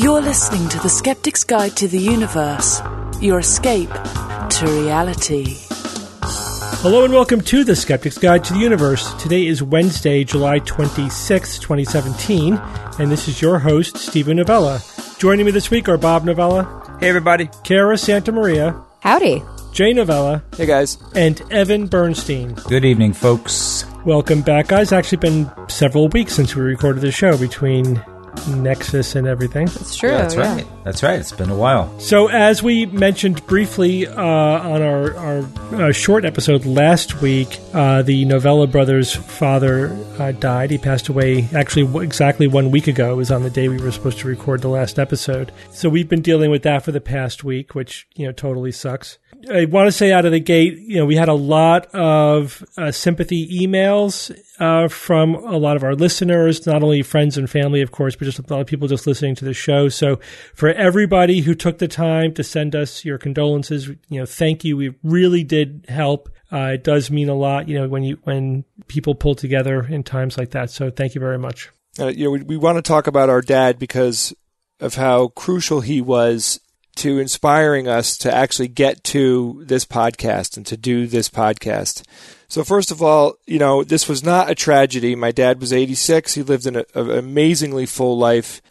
You're listening to The Skeptic's Guide to the Universe, your escape to reality. Hello and welcome to The Skeptic's Guide to the Universe. Today is Wednesday, July 26, 2017, and this is your host, Stephen Novella. Joining me this week are Bob Novella. Hey, everybody. Kara Santamaria. Howdy. Jay Novella. Hey, guys. And Evan Bernstein. Good evening, folks. Welcome back, guys. It's actually been several weeks since we recorded the show between Nexus and everything. It's true. That's right. That's right. It's been a while. So, as we mentioned briefly on our short episode last week, the Novella brothers' father died. He passed away actually exactly 1 week ago. It was on the day we were supposed to record the last episode. So we've been dealing with that for the past week, which totally sucks. I want to say out of the gate, we had a lot of sympathy emails from a lot of our listeners, not only friends and family, of course, but just a lot of people just listening to the show. So for everybody who took the time to send us your condolences, thank you. We really did help. It does mean a lot, when people pull together in times like that. So thank you very much. We want to talk about our dad because of how crucial he was to inspiring us to actually get to this podcast and to do this podcast. So first of all, this was not a tragedy. My dad was 86. He lived an amazingly full life.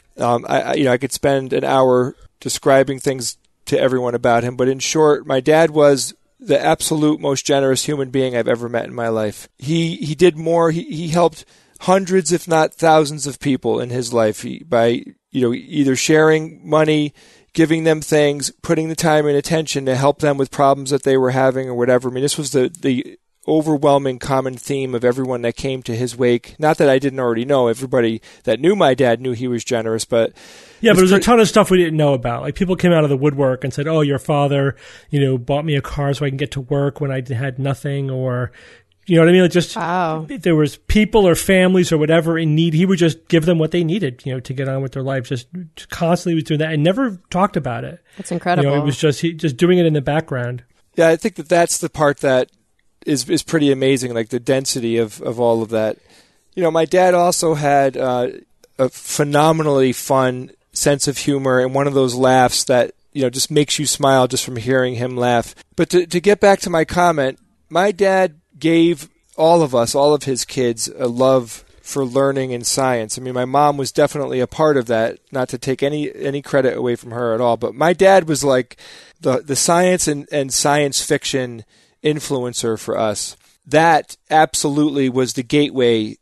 I could spend an hour describing things to everyone about him, but in short, my dad was the absolute most generous human being I've ever met in my life. He did more. He helped hundreds, if not thousands, of people in his life by either sharing money, giving them things, putting the time and attention to help them with problems that they were having or whatever. I mean, this was the overwhelming common theme of everyone that came to his wake. Not that I didn't already know. Everybody that knew my dad knew he was generous, but... Yeah, but there's a ton of stuff we didn't know about. Like, people came out of the woodwork and said, oh, your father, bought me a car so I can get to work when I had nothing, or... You know what I mean? Just If there was people or families or whatever in need, he would just give them what they needed, to get on with their life. Just constantly was doing that and never talked about it. That's incredible. It was just doing it in the background. Yeah, I think that's the part that is pretty amazing, like the density of all of that. My dad also had a phenomenally fun sense of humor and one of those laughs that, just makes you smile just from hearing him laugh. But to get back to my comment, my dad gave all of his kids a love for learning and science. I mean, my mom was definitely a part of that, not to take any credit away from her at all, but my dad was like the science and science fiction influencer for us. That absolutely was the gateway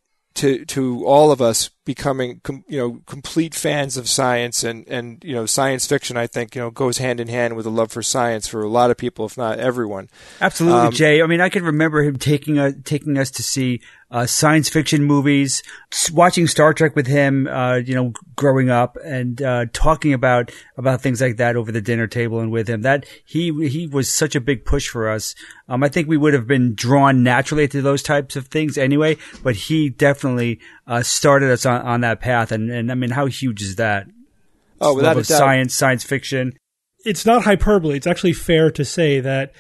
to all of us becoming complete fans of science and science fiction. I think goes hand in hand with a love for science for a lot of people, if not everyone. Absolutely, Jay. I mean, I can remember him taking us to see science fiction movies, watching Star Trek with him, growing up, and talking about things like that over the dinner table and with him. That he was such a big push for us. I think we would have been drawn naturally to those types of things anyway, but he definitely started us on that path. And I mean, how huge is that? Oh, without a doubt. Science fiction. It's not hyperbole. It's actually fair to say that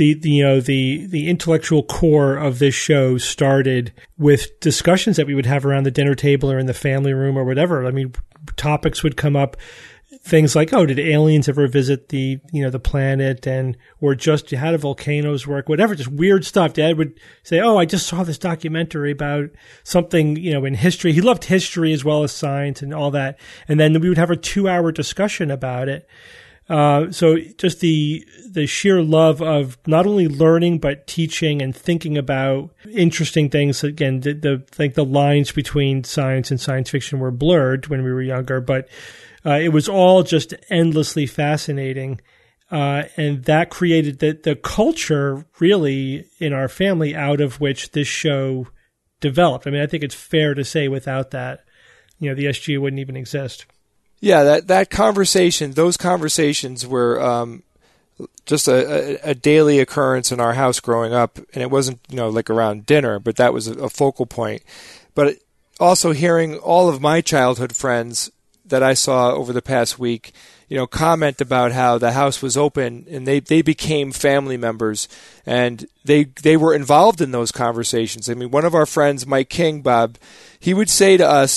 the intellectual core of this show started with discussions that we would have around the dinner table or in the family room or whatever. I mean, topics would come up, things like, oh, did aliens ever visit the planet, or just how do volcanoes work, whatever, just weird stuff. Dad would say, oh, I just saw this documentary about something, in history. He loved history as well as science and all that. And then we would have a 2-hour discussion about it. So just the sheer love of not only learning, but teaching and thinking about interesting things. Again, the lines between science and science fiction were blurred when we were younger, but it was all just endlessly fascinating. And that created the culture really in our family out of which this show developed. I mean, I think it's fair to say without that, the SG wouldn't even exist. Yeah, that conversation, those conversations were just a daily occurrence in our house growing up, and it wasn't like around dinner, but that was a focal point. But also hearing all of my childhood friends that I saw over the past week, comment about how the house was open and they became family members, and they were involved in those conversations. I mean, one of our friends, Mike King, Bob, he would say to us,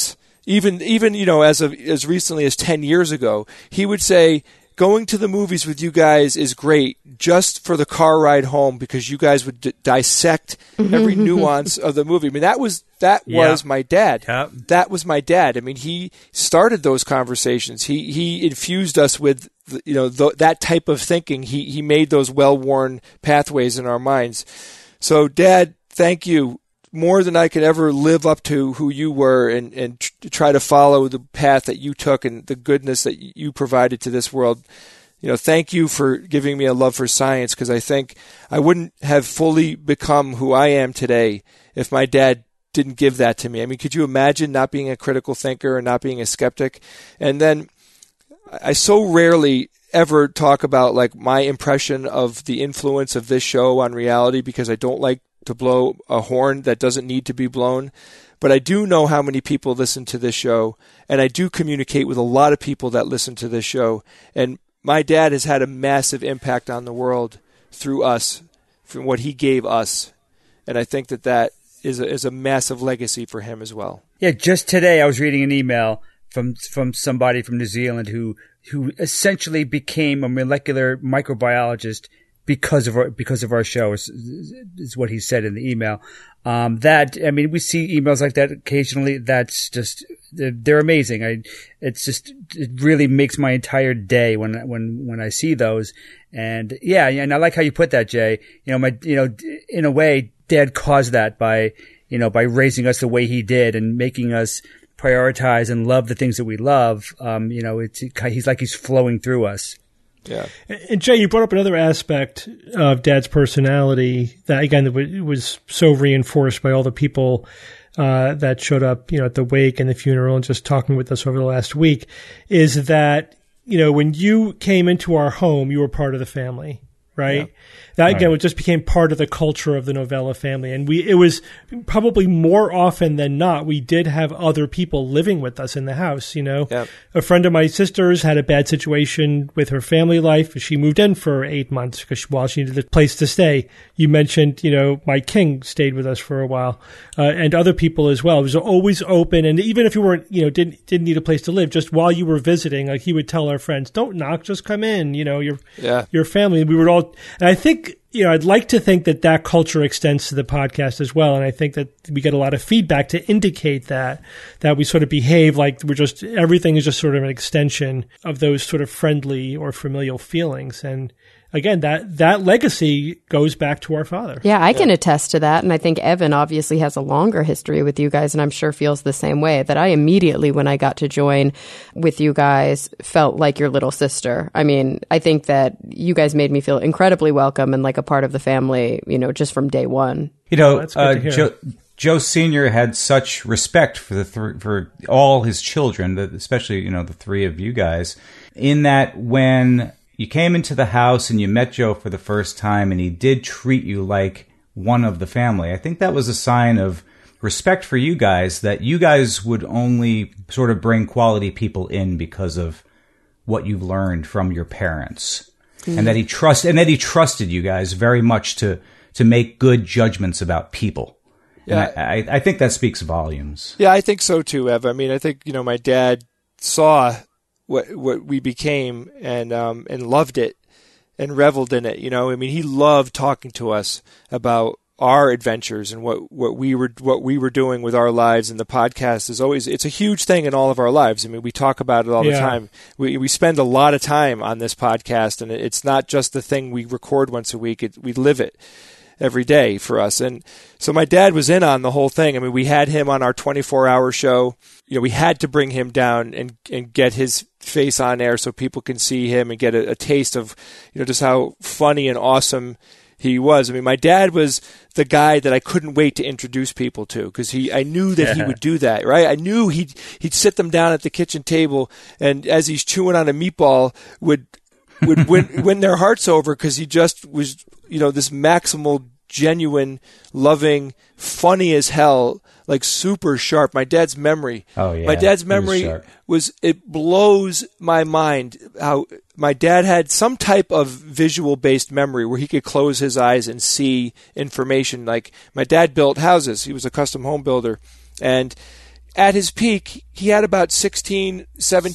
even as recently as 10 years ago, he would say, going to the movies with you guys is great just for the car ride home because you guys would dissect every nuance of the movie. I mean, that was my dad. Yep. That was my dad. I mean, he started those conversations. He infused us with that type of thinking. He made those well-worn pathways in our minds. So, Dad, thank you. More than I could ever live up to who you were and try to follow the path that you took and the goodness that you provided to this world. Thank you for giving me a love for science, because I think I wouldn't have fully become who I am today if my dad didn't give that to me. I mean, could you imagine not being a critical thinker and not being a skeptic? And then I so rarely ever talk about like my impression of the influence of this show on reality, because I don't like to blow a horn that doesn't need to be blown. But I do know how many people listen to this show, and I do communicate with a lot of people that listen to this show. And my dad has had a massive impact on the world through us, from what he gave us. And I think that is a massive legacy for him as well. Yeah, just today I was reading an email from somebody from New Zealand who essentially became a molecular microbiologist because of our show, is what he said in the email. We see emails like that occasionally. That's just, they're amazing. It really makes my entire day when I see those. And and I like how you put that, Jay. In a way, Dad caused that by raising us the way he did and making us prioritize and love the things that we love. He's flowing through us. Yeah. And Jay, you brought up another aspect of Dad's personality that, again, was so reinforced by all the people that showed up, at the wake and the funeral and just talking with us over the last week, is that, when you came into our home, you were part of the family, right? Yeah. That, again, it just became part of the culture of the Novella family. And it was probably more often than not, we did have other people living with us in the house, Yep. A friend of my sister's had a bad situation with her family life. She moved in for 8 months while she needed a place to stay. You mentioned, Mike King stayed with us for a while, and other people as well. It was always open. And even if you weren't, didn't need a place to live, just while you were visiting, like he would tell our friends, don't knock, just come in, your family. And we were all, and I think, I'd like to think that culture extends to the podcast as well. And I think that we get a lot of feedback to indicate that we sort of behave like everything is just sort of an extension of those sort of friendly or familial feelings. And again, that legacy goes back to our father. Yeah, I can attest to that. And I think Evan obviously has a longer history with you guys, and I'm sure feels the same way, that I immediately, when I got to join with you guys, felt like your little sister. I mean, I think that you guys made me feel incredibly welcome and like a part of the family, just from day one. That's good to hear. Joe Sr. had such respect for all his children, especially, the three of you guys, in that when you came into the house and you met Joe for the first time and he did treat you like one of the family, I think that was a sign of respect for you guys, that you guys would only sort of bring quality people in because of what you've learned from your parents. Mm-hmm. And that he trusted you guys very much to make good judgments about people. Yeah. And I think that speaks volumes. Yeah, I think so too, Ev. I mean, I think, my dad saw what we became and loved it and reveled in it. He loved talking to us about our adventures and what we were doing with our lives. And the podcast it's a huge thing in all of our lives. I mean, we talk about it all the time. We spend a lot of time on this podcast, and it's not just the thing we record once a week. We live it every day for us. And so my dad was in on the whole thing. I mean, we had him on our 24-hour show. We had to bring him down and get his face on air so people can see him and get a taste of, just how funny and awesome he was. I mean, my dad was the guy that I couldn't wait to introduce people to, because I knew that he would do that, right? I knew he'd sit them down at the kitchen table, and as he's chewing on a meatball, would win their hearts over, because he just was, this maximal, genuine, loving, funny as hell, like super sharp. My dad's memory. Oh, yeah. My dad's memory it blows my mind how my dad had some type of visual-based memory where he could close his eyes and see information. Like, my dad built houses. He was a custom home builder. And at his peak, he had about 17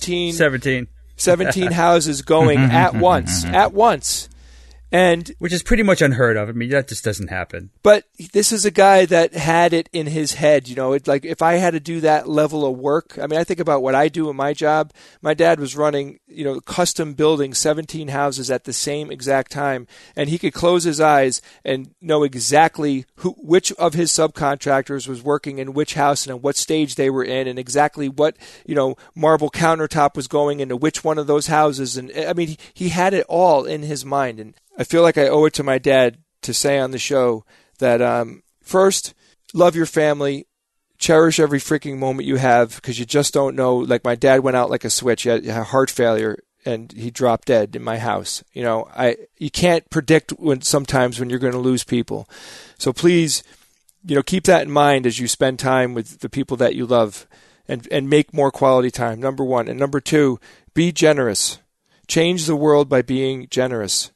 houses going at once. And which is pretty much unheard of. I mean, that just doesn't happen. But this is a guy that had it in his head. You know, it's like if I had to do that level of work, I mean, I think about what I do in my job. My dad was running, you know, custom building 17 houses at the same exact time, and he could close his eyes and know exactly which of his subcontractors was working in which house and at what stage they were in, and exactly what, you know, marble countertop was going into which one of those houses. And I mean, he had it all in his mind. And I feel like I owe it to my dad to say on the show that first, love your family, cherish every freaking moment you have, because you just don't know. Like my dad went out like a switch. He had heart failure and he dropped dead in my house. You know, you can't predict sometimes when you're going to lose people. So please, you know, keep that in mind as you spend time with the people that you love, and make more quality time. Number one. And number two, be generous. Change the world by being generous.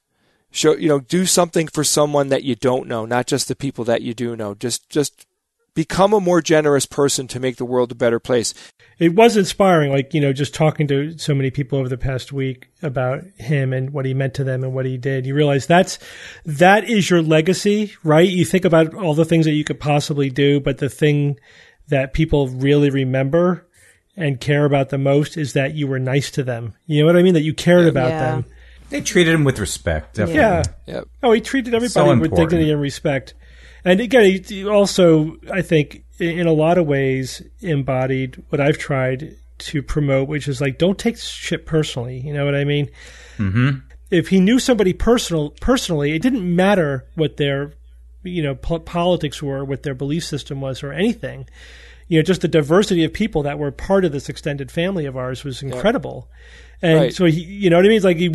Do something for someone that you don't know, not just the people that you do know. Just become a more generous person to make the world a better place. It was inspiring, like, you know, just talking to so many people over the past week about him and what he meant to them and what he did. You realize that is your legacy, right? You think about all the things that you could possibly do, but the thing that people really remember and care about the most is that you were nice to them. You know what I mean? That you cared about them. They treated him with respect, definitely. Yeah. Yep. Oh, he treated everybody with dignity and respect. And again, he also, I think, in a lot of ways, embodied what I've tried to promote, which is like, don't take shit personally. You know what I mean? Mm-hmm. If he knew somebody personally, it didn't matter what their, you know, politics were, what their belief system was, or anything. You know, just the diversity of people that were part of this extended family of ours was incredible. Yep. And so, you know what I mean? It's like he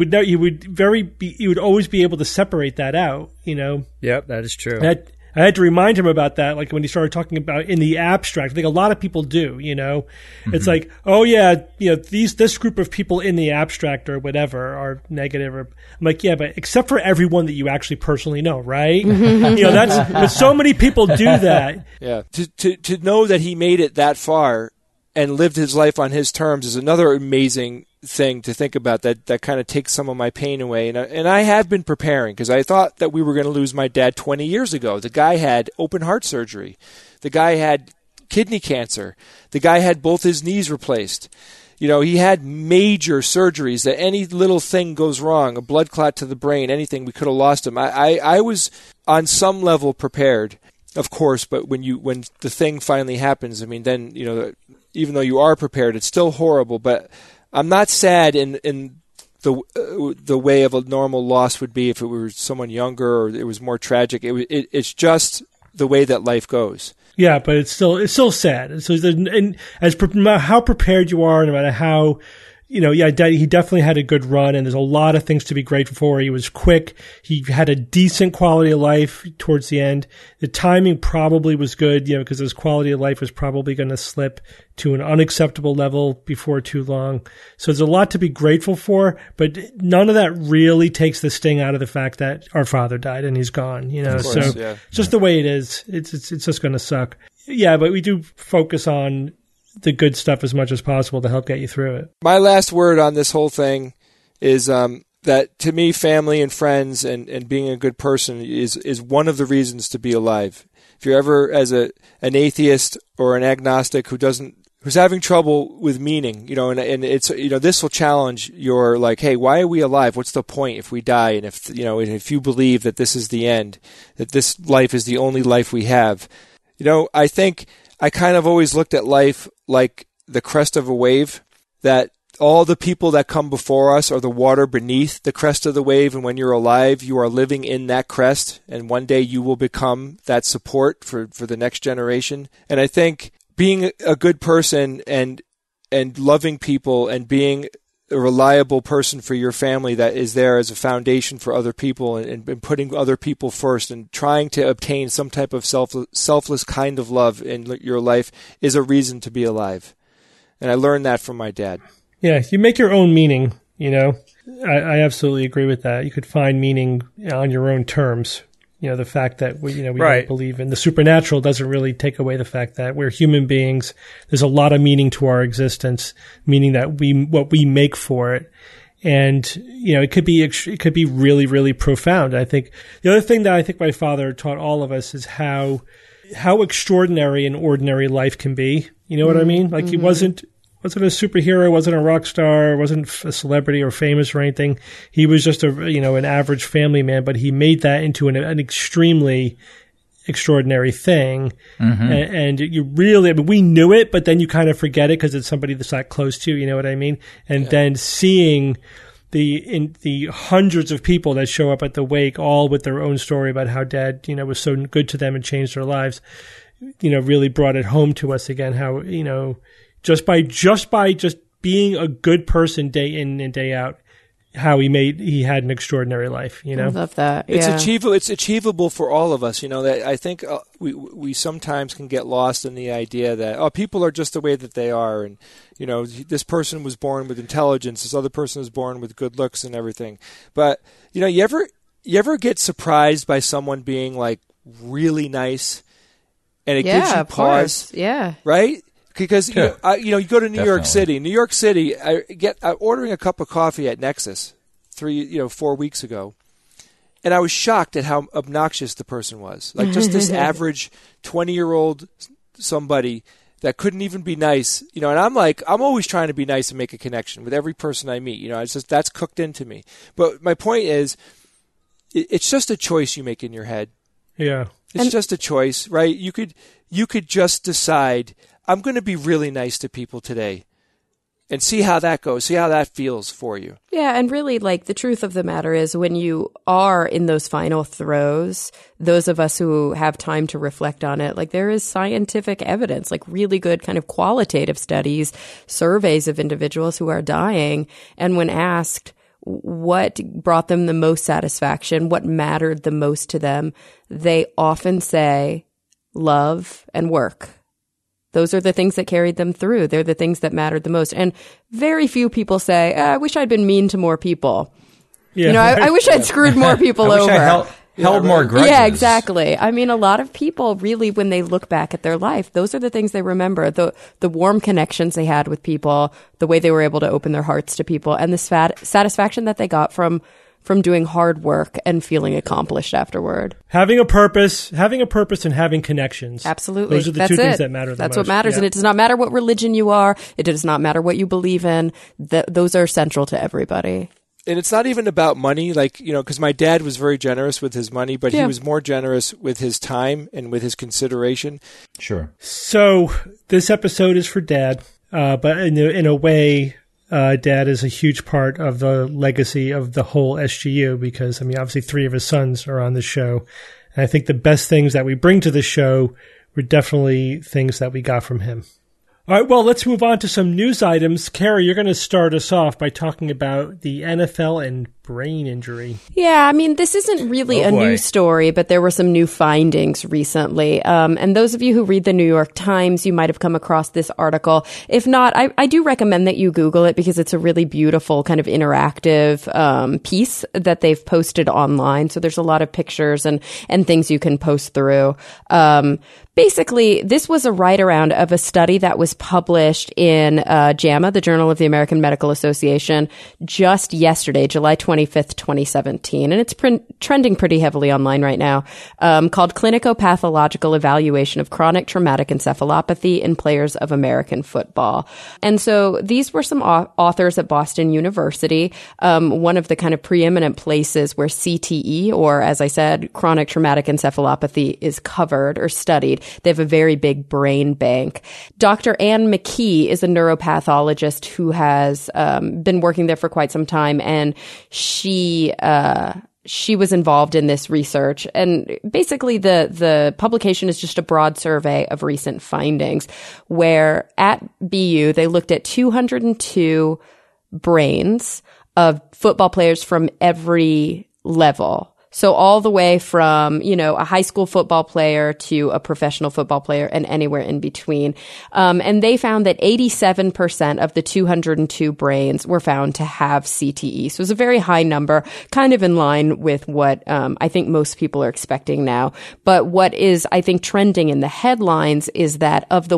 would always be able to separate that out, you know? Yep, that is true. I had to remind him about that, like when he started talking about in the abstract. I think a lot of people do, you know? Mm-hmm. It's like, oh yeah, you know, this group of people in the abstract or whatever are negative. I'm like, yeah, but except for everyone that you actually personally know, right? You know, but so many people do that. Yeah. To know that he made it that far and lived his life on his terms is another amazing thing to think about, that kind of takes some of my pain away. And I have been preparing, because I thought that we were going to lose my dad 20 years ago. The guy had open heart surgery. The guy had kidney cancer. The guy had both his knees replaced. You know, he had major surgeries that any little thing goes wrong, a blood clot to the brain, anything, we could have lost him. I was on some level prepared, of course, but when the thing finally happens, I mean, then, you know, even though you are prepared, it's still horrible. But I'm not sad in the way of a normal loss would be if it were someone younger or it was more tragic. It's just the way that life goes. Yeah, but it's still sad. And so, and how prepared you are, no matter how, you know, yeah, he definitely had a good run, and there's a lot of things to be grateful for. He was quick. He had a decent quality of life towards the end. The timing probably was good, you know, because his quality of life was probably going to slip to an unacceptable level before too long. So there's a lot to be grateful for, but none of that really takes the sting out of the fact that our father died and he's gone, you know. Of course, so it's just the way it is. It's just going to suck. Yeah, but we do focus on the good stuff as much as possible to help get you through it. My last word on this whole thing is that to me, family and friends and being a good person is one of the reasons to be alive. If you're ever as an atheist or an agnostic who's having trouble with meaning, you know, and it's, you know, this will challenge your, like, hey, why are we alive? What's the point if we die? And if, you know, if you believe that this is the end, that this life is the only life we have, you know, I think I kind of always looked at life like the crest of a wave, that all the people that come before us are the water beneath the crest of the wave, and when you're alive, you are living in that crest, and one day you will become that support for the next generation. And I think being a good person and loving people and being a reliable person for your family that is there as a foundation for other people, and putting other people first and trying to obtain some type of selfless kind of love in your life is a reason to be alive. And I learned that from my dad. Yeah, you make your own meaning, you know. I absolutely agree with that. You could find meaning on your own terms. The fact that we Right. don't believe in the supernatural doesn't really take away the fact that we're human beings. There's a lot of meaning to our existence, meaning that what we make for it. And, it could be really, really profound. I think the other thing that I think my father taught all of us is how extraordinary an ordinary life can be. You know what I mean? Like he wasn't a superhero, wasn't a rock star, wasn't a celebrity or famous or anything. He was just an average family man, but he made that into an extremely extraordinary thing. And you really, we knew it, but then you kind of forget it because it's somebody that's not close to you. You know what I mean? And then seeing the hundreds of people that show up at the wake, all with their own story about how Dad, was so good to them and changed their lives, really brought it home to us again. How just by being a good person day in and day out, how he had an extraordinary life. I love that. It's achievable. It's achievable for all of us. That I think we sometimes can get lost in the idea that people are just the way that they are, and this person was born with intelligence, this other person was born with good looks and everything. But you ever get surprised by someone being like really nice, and it gives you pause. Yeah. Right. Because you go to New York Definitely. City. New York City, I get ordering a cup of coffee at Nexus 4 weeks ago, and I was shocked at how obnoxious the person was. Like just this average 20-year-old somebody that couldn't even be nice. And I'm always trying to be nice and make a connection with every person I meet. It's just that's cooked into me. But my point is, it's just a choice you make in your head. Yeah, it's just a choice, right? You could just decide, I'm going to be really nice to people today and see how that goes, see how that feels for you. Yeah, and really, the truth of the matter is when you are in those final throes, those of us who have time to reflect on it, there is scientific evidence, really good kind of qualitative studies, surveys of individuals who are dying. And when asked what brought them the most satisfaction, what mattered the most to them, they often say love and work. Those are the things that carried them through. They're the things that mattered the most. And very few people say, I wish I'd been mean to more people. Yeah, I wish I'd screwed more people over. I held more grudges. Yeah, exactly. I mean, a lot of people really, when they look back at their life, those are the things they remember. The warm connections they had with people, the way they were able to open their hearts to people, and the satisfaction that they got from doing hard work and feeling accomplished afterward. Having a purpose and having connections. Absolutely. Those are the two things that matter the most. That's what matters. Yeah. And it does not matter what religion you are. It does not matter what you believe in. Those are central to everybody. And it's not even about money, because my dad was very generous with his money, but he was more generous with his time and with his consideration. Sure. So this episode is for Dad, but in a way, Dad is a huge part of the legacy of the whole SGU because, obviously 3 of his sons are on the show. And I think the best things that we bring to the show were definitely things that we got from him. All right, well, let's move on to some news items. Carrie, you're going to start us off by talking about the NFL and brain injury. Yeah, this isn't really a new story, but there were some new findings recently. And those of you who read the New York Times, you might have come across this article. If not, I do recommend that you Google it because it's a really beautiful kind of interactive piece that they've posted online. So there's a lot of pictures and things you can post through. Basically, this was a write-around of a study that was published in JAMA, the Journal of the American Medical Association, just yesterday, July 25th, 2017. And it's trending pretty heavily online right now, called Clinico-Pathological Evaluation of Chronic Traumatic Encephalopathy in Players of American Football. And so these were some authors at Boston University, one of the kind of preeminent places where CTE, or as I said, chronic traumatic encephalopathy, is covered or studied. They have a very big brain bank. Dr. Anne McKee is a neuropathologist who has been working there for quite some time, and she was involved in this research. And basically the publication is just a broad survey of recent findings where at BU they looked at 202 brains of football players from every level. So all the way from, a high school football player to a professional football player and anywhere in between. And they found that 87% of the 202 brains were found to have CTE. So it was a very high number, kind of in line with what I think most people are expecting now. But what is, I think, trending in the headlines is that of the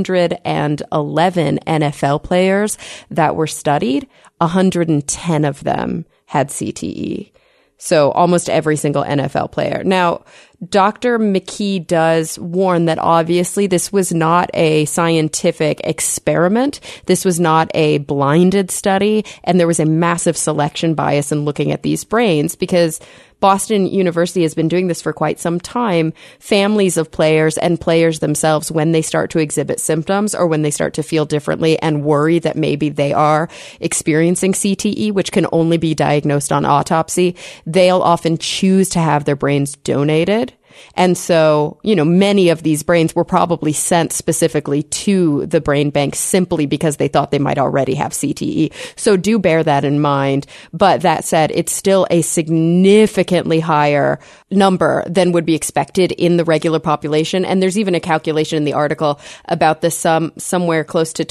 111 NFL players that were studied, 110 of them had CTE. So almost every single NFL player. Now, Dr. McKee does warn that obviously this was not a scientific experiment. This was not a blinded study. And there was a massive selection bias in looking at these brains because Boston University has been doing this for quite some time. Families of players and players themselves, when they start to exhibit symptoms or when they start to feel differently and worry that maybe they are experiencing CTE, which can only be diagnosed on autopsy, they'll often choose to have their brains donated. And so, many of these brains were probably sent specifically to the brain bank simply because they thought they might already have CTE. So do bear that in mind. But that said, it's still a significantly higher number than would be expected in the regular population. And there's even a calculation in the article about the somewhere close to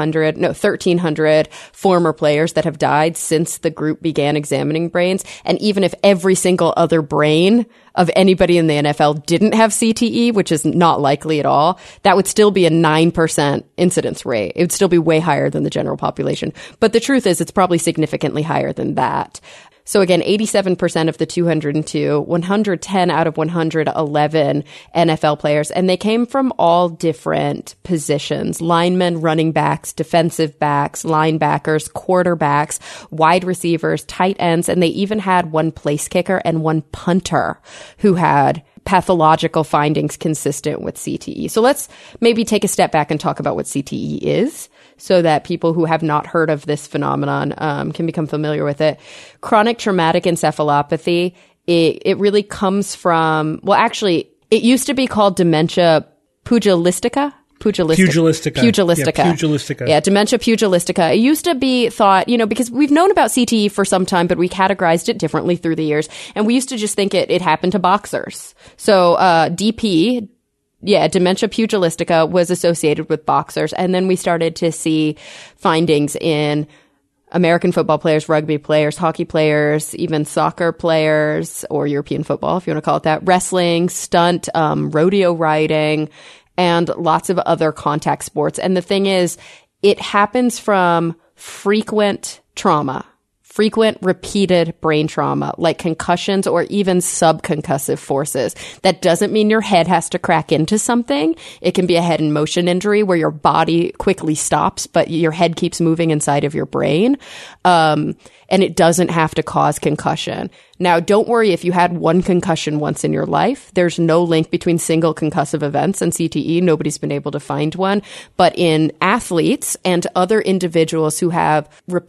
1,300 former players that have died since the group began examining brains. And even if every single other brain of anybody in the NFL didn't have CTE, which is not likely at all, that would still be a 9% incidence rate. It would still be way higher than the general population. But the truth is, it's probably significantly higher than that. So again, 87% of the 202, 110 out of 111 NFL players, and they came from all different positions: linemen, running backs, defensive backs, linebackers, quarterbacks, wide receivers, tight ends, and they even had one place kicker and one punter who had pathological findings consistent with CTE. So let's maybe take a step back and talk about what CTE is, so that people who have not heard of this phenomenon can become familiar with it. Chronic traumatic encephalopathy, it really comes from, well, actually, it used to be called dementia pugilistica. Pugilistica. Yeah, dementia pugilistica. It used to be thought, because we've known about CTE for some time, but we categorized it differently through the years. And we used to just think it happened to boxers. So DP, dementia pugilistica was associated with boxers. And then we started to see findings in American football players, rugby players, hockey players, even soccer players, or European football, if you want to call it that, wrestling, stunt, rodeo riding, and lots of other contact sports. And the thing is, it happens from frequent trauma. Frequent repeated brain trauma, like concussions or even subconcussive forces. That doesn't mean your head has to crack into something. It can be a head in motion injury where your body quickly stops, but your head keeps moving inside of your brain. And it doesn't have to cause concussion. Now, don't worry if you had one concussion once in your life. There's no link between single concussive events and CTE. Nobody's been able to find one. But in athletes and other individuals who have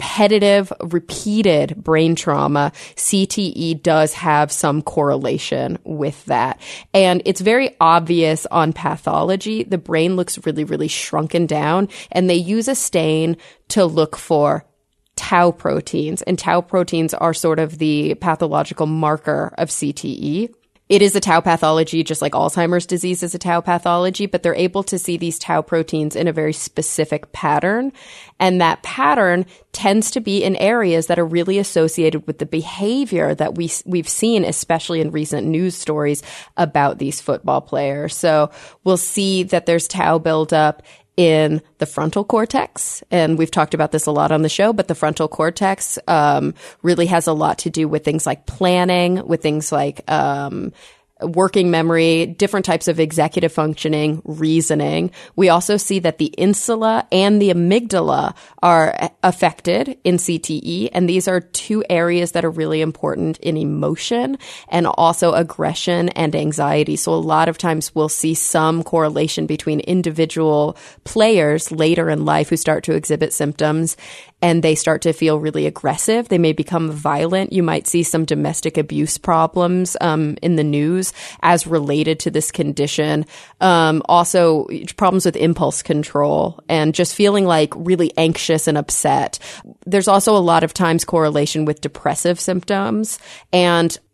repeated brain trauma, CTE does have some correlation with that. And it's very obvious on pathology. The brain looks really, really shrunken down, and they use a stain to look for tau proteins, and tau proteins are sort of the pathological marker of CTE. It is a tau pathology, just like Alzheimer's disease is a tau pathology, but they're able to see these tau proteins in a very specific pattern. And that pattern tends to be in areas that are really associated with the behavior that we've seen, especially in recent news stories about these football players. So we'll see that there's tau buildup in the frontal cortex. And we've talked about this a lot on the show, but the frontal cortex really has a lot to do with things like planning, with things like working memory, different types of executive functioning, reasoning. We also see that the insula and the amygdala are affected in CTE, and these are two areas that are really important in emotion and also aggression and anxiety. So a lot of times we'll see some correlation between individual players later in life who start to exhibit symptoms and they start to feel really aggressive. They may become violent. You might see some domestic abuse problems in the news as related to this condition. Also, problems with impulse control and just feeling like really anxious and upset. There's also a lot of times correlation with depressive symptoms. And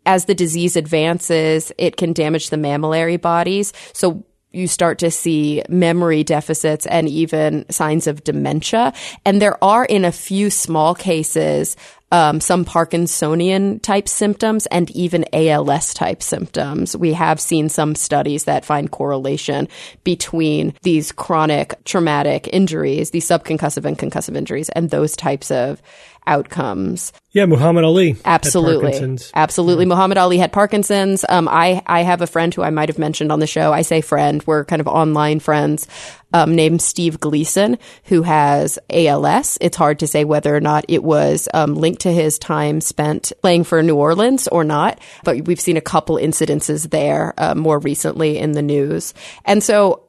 as the disease advances, it can damage the mammillary bodies. So you start to see memory deficits and even signs of dementia. And there are, in a few small cases, some Parkinsonian type symptoms and even ALS type symptoms. We have seen some studies that find correlation between these chronic traumatic injuries, these subconcussive and concussive injuries, and those types of outcomes. Yeah, Muhammad Ali. Absolutely. Had Parkinson's. Absolutely. Yeah. Muhammad Ali had Parkinson's. I have a friend who I might have mentioned on the show. I say friend. We're kind of online friends, named Steve Gleason, who has ALS. It's hard to say whether or not it was linked to his time spent playing for New Orleans or not, but we've seen a couple incidences there more recently in the news. And so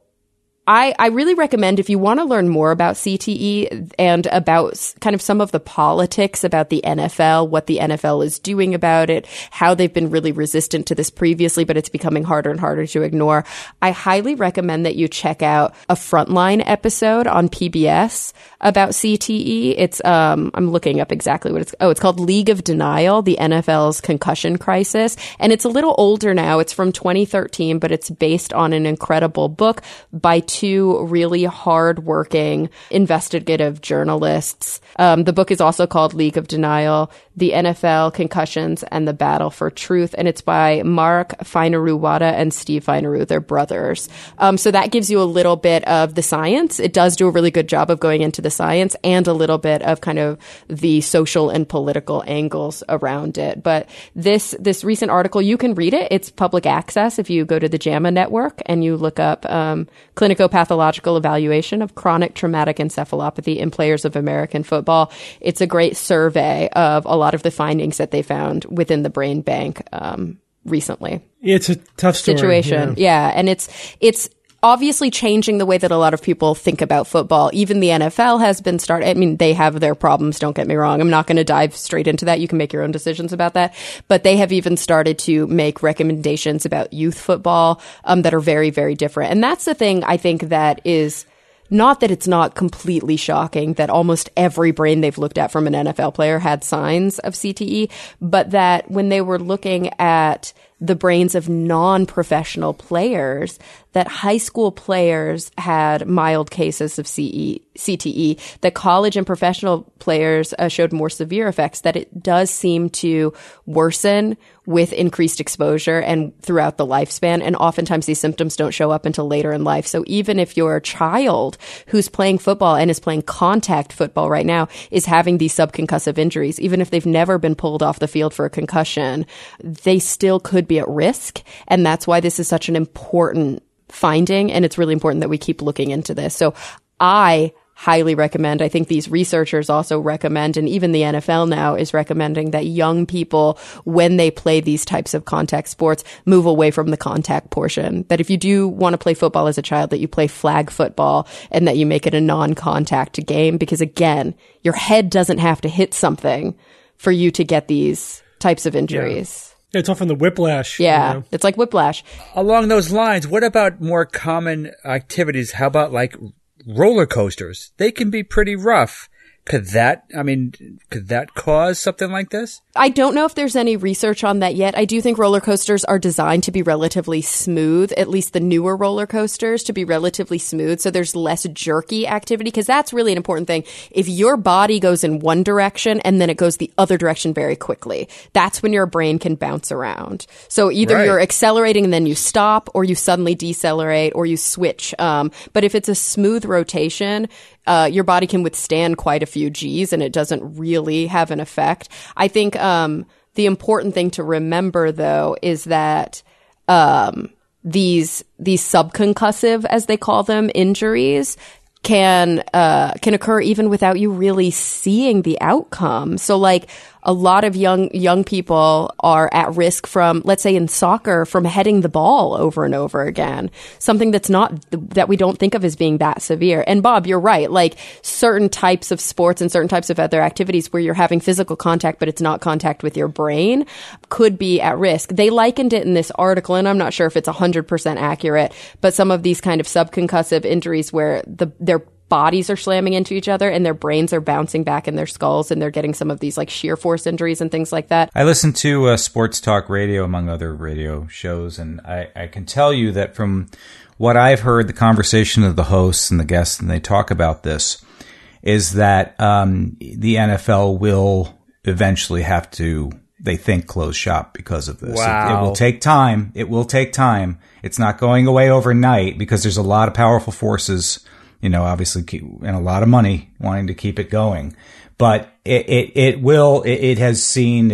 I really recommend, if you want to learn more about CTE and about kind of some of the politics about the NFL, what the NFL is doing about it, how they've been really resistant to this previously, but it's becoming harder and harder to ignore, I highly recommend that you check out a Frontline episode on PBS about CTE. It's, I'm looking up exactly what it's called League of Denial, the NFL's concussion crisis. And it's a little older now. It's from 2013, but it's based on an incredible book by two really hard-working investigative journalists. The book is also called League of Denial, the NFL, Concussions, and the Battle for Truth. And it's by Mark Fainaru-Wada and Steve Fainaru. They're brothers. So that gives you a little bit of the science. It does do a really good job of going into the science and a little bit of kind of the social and political angles around it. But this recent article, you can read it. It's public access if you go to the JAMA network and you look up clinico-pathological evaluation of chronic traumatic encephalopathy in players of American football. It's a great survey of a lot of the findings that they found within the brain bank recently. It's a tough story. Situation. Yeah. And it's obviously changing the way that a lot of people think about football. Even the NFL has been started. I mean, they have their problems, don't get me wrong. I'm not going to dive straight into that. You can make your own decisions about that. But they have even started to make recommendations about youth football that are very, very different. And that's the thing I think that is not that it's not completely shocking that almost every brain they've looked at from an NFL player had signs of CTE, but that when they were looking at the brains of non-professional players, that high school players had mild cases of CTE, that college and professional players showed more severe effects, that it does seem to worsen with increased exposure and throughout the lifespan. And oftentimes these symptoms don't show up until later in life. So even if your child who's playing football and is playing contact football right now is having these subconcussive injuries, even if they've never been pulled off the field for a concussion, they still could be at risk. And that's why this is such an important finding. And it's really important that we keep looking into this. So I highly recommend, I think these researchers also recommend, and even the NFL now is recommending that young people, when they play these types of contact sports, move away from the contact portion. That if you do want to play football as a child, that you play flag football and that you make it a non-contact game. Because again, your head doesn't have to hit something for you to get these types of injuries. Yeah. It's often the whiplash. Yeah, you know? It's like whiplash. Along those lines, what about more common activities? How about like roller coasters? They can be pretty rough. Could that cause something like this? I don't know if there's any research on that yet. I do think roller coasters are designed to be relatively smooth, at least the newer roller coasters to be relatively smooth. So there's less jerky activity, because that's really an important thing. If your body goes in one direction and then it goes the other direction very quickly, that's when your brain can bounce around. So either you're accelerating and then you stop, or you suddenly decelerate, or you switch. But if it's a smooth rotation, your body can withstand quite a few G's and it doesn't really have an effect. I think the important thing to remember, though, is that these subconcussive, as they call them, injuries can occur even without you really seeing the outcome. So like a lot of young people are at risk from, let's say in soccer, from heading the ball over and over again. Something that we don't think of as being that severe. And Bob, you're right. Like certain types of sports and certain types of other activities where you're having physical contact, but it's not contact with your brain, could be at risk. They likened it in this article, and I'm not sure if it's 100% accurate, but some of these kind of subconcussive injuries where their bodies are slamming into each other and their brains are bouncing back in their skulls and they're getting some of these like shear force injuries and things like that. I listen to Sports Talk Radio, among other radio shows, and I can tell you that from what I've heard, the conversation of the hosts and the guests, and they talk about this, is that the NFL will eventually have to, they think, close shop because of this. Wow. It will take time. It will take time. It's not going away overnight because there's a lot of powerful forces, obviously, and a lot of money wanting to keep it going. But it has seen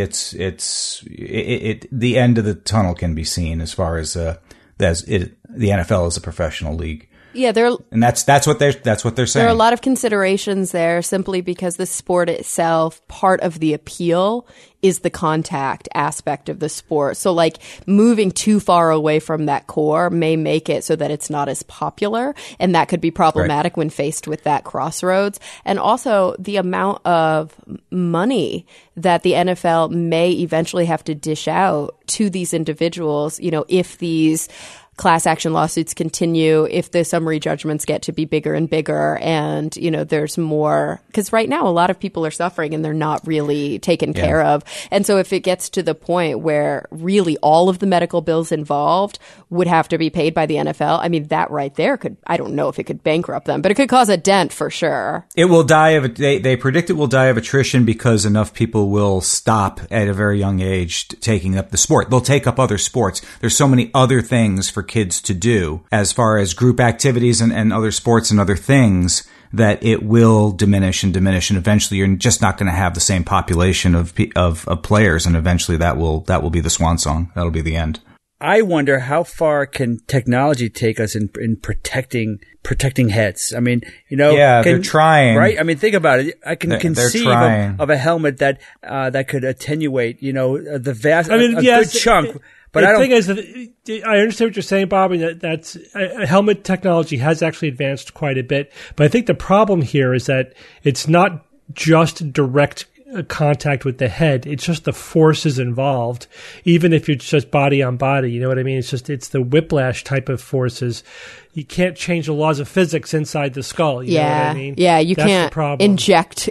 the end of the tunnel can be seen as far as the NFL is a professional league. Yeah, and that's what they're saying. There are a lot of considerations there simply because the sport itself, part of the appeal is the contact aspect of the sport. So like moving too far away from that core may make it so that it's not as popular, and that could be problematic when faced with that crossroads. And also the amount of money that the NFL may eventually have to dish out to these individuals, if these class action lawsuits continue, if the summary judgments get to be bigger and bigger, and there's more, because right now a lot of people are suffering and they're not really taken care of. And so if it gets to the point where really all of the medical bills involved would have to be paid by the NFL, I mean, that right there could, I don't know if it could bankrupt them, but it could cause a dent for sure. It will die of they predict it will die of attrition because enough people will stop at a very young age taking up the sport. They'll take up other sports. There's so many other things for kids to do as far as group activities and other sports and other things that it will diminish, and eventually you're just not going to have the same population of players, and eventually that will be the swan song. That'll be the end. I wonder how far can technology take us in protecting heads. I mean, they're trying, right? I mean, think about it. I can conceive of a helmet that could attenuate, the vast, good chunk. But the thing is that I understand what you're saying, Bob, and that's helmet technology has actually advanced quite a bit. But I think the problem here is that it's not just direct contact with the head. It's just the forces involved. Even if it's just body on body, you know what I mean? It's the whiplash type of forces. You can't change the laws of physics inside the skull. You know what I mean? Yeah, you can't inject,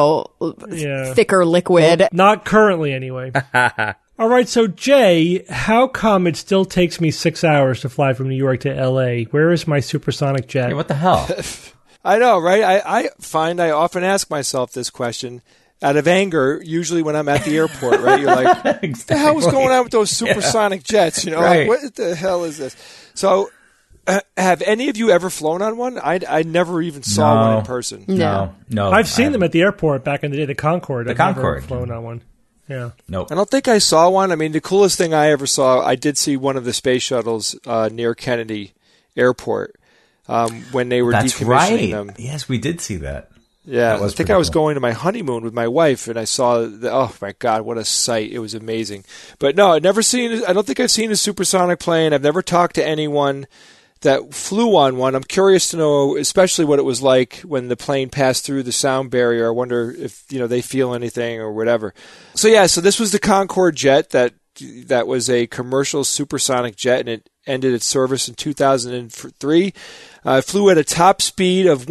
thicker liquid. Well, not currently, anyway. All right, so Jay, how come it still takes me 6 hours to fly from New York to L.A.? Where is my supersonic jet? Hey, what the hell? I know, right? I find I often ask myself this question out of anger, usually when I'm at the airport, right? You're like, what the hell is going on with those supersonic jets? Right. Like, what the hell is this? So have any of you ever flown on one? I never even saw one in person. No. I've seen them at the airport back in the day, the Concorde. I've never flown on one. Yeah. Nope. I don't think I saw one. I mean, the coolest thing I ever saw, I did see one of the space shuttles near Kennedy Airport when they were decommissioning them. Yes, we did see that. Yeah, I think I was going to my honeymoon with my wife, and I saw oh my God, what a sight. It was amazing. But no, I don't think I've seen a supersonic plane. I've never talked to anyone that flew on one. I'm curious to know, especially what it was like when the plane passed through the sound barrier. I wonder if they feel anything or whatever. So this was the Concorde jet that was a commercial supersonic jet, and it ended its service in 2003. It flew at a top speed of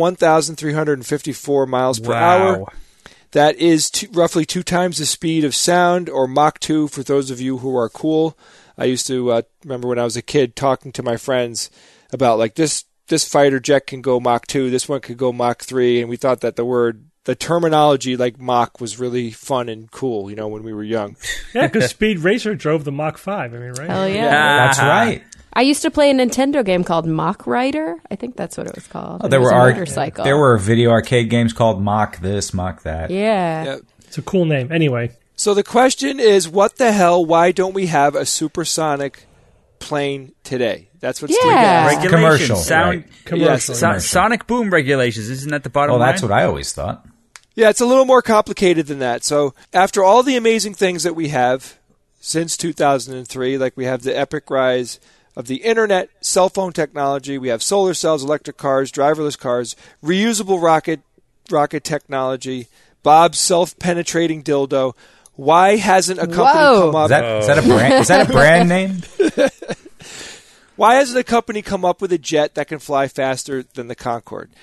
1,354 miles per hour. That is roughly 2 times the speed of sound, or Mach 2 for those of you who are cool. I used to remember when I was a kid talking to my friends about like this fighter jet can go Mach 2, this one could go Mach 3, and we thought that the terminology like Mach was really fun and cool, when we were young. Yeah, because Speed Racer drove the Mach 5. I mean, right? Hell yeah. That's right. I used to play a Nintendo game called Mach Rider. I think that's what it was called. Oh, there were motorcycle. There were video arcade games called Mach this, Mach that. Yeah. It's a cool name. Anyway. So the question is, what the hell? Why don't we have a supersonic plane today? That's what's regulations. Commercial. Sound, right. commercial. Sonic boom regulations. Isn't that the bottom line? Well, that's what I always thought. Yeah, it's a little more complicated than that. So after all the amazing things that we have since 2003, like we have the epic rise of the internet, cell phone technology, we have solar cells, electric cars, driverless cars, reusable rocket technology, Bob's self-penetrating dildo. Why hasn't a company come up? Is that a brand name? Why hasn't a company come up with a jet that can fly faster than the Concorde?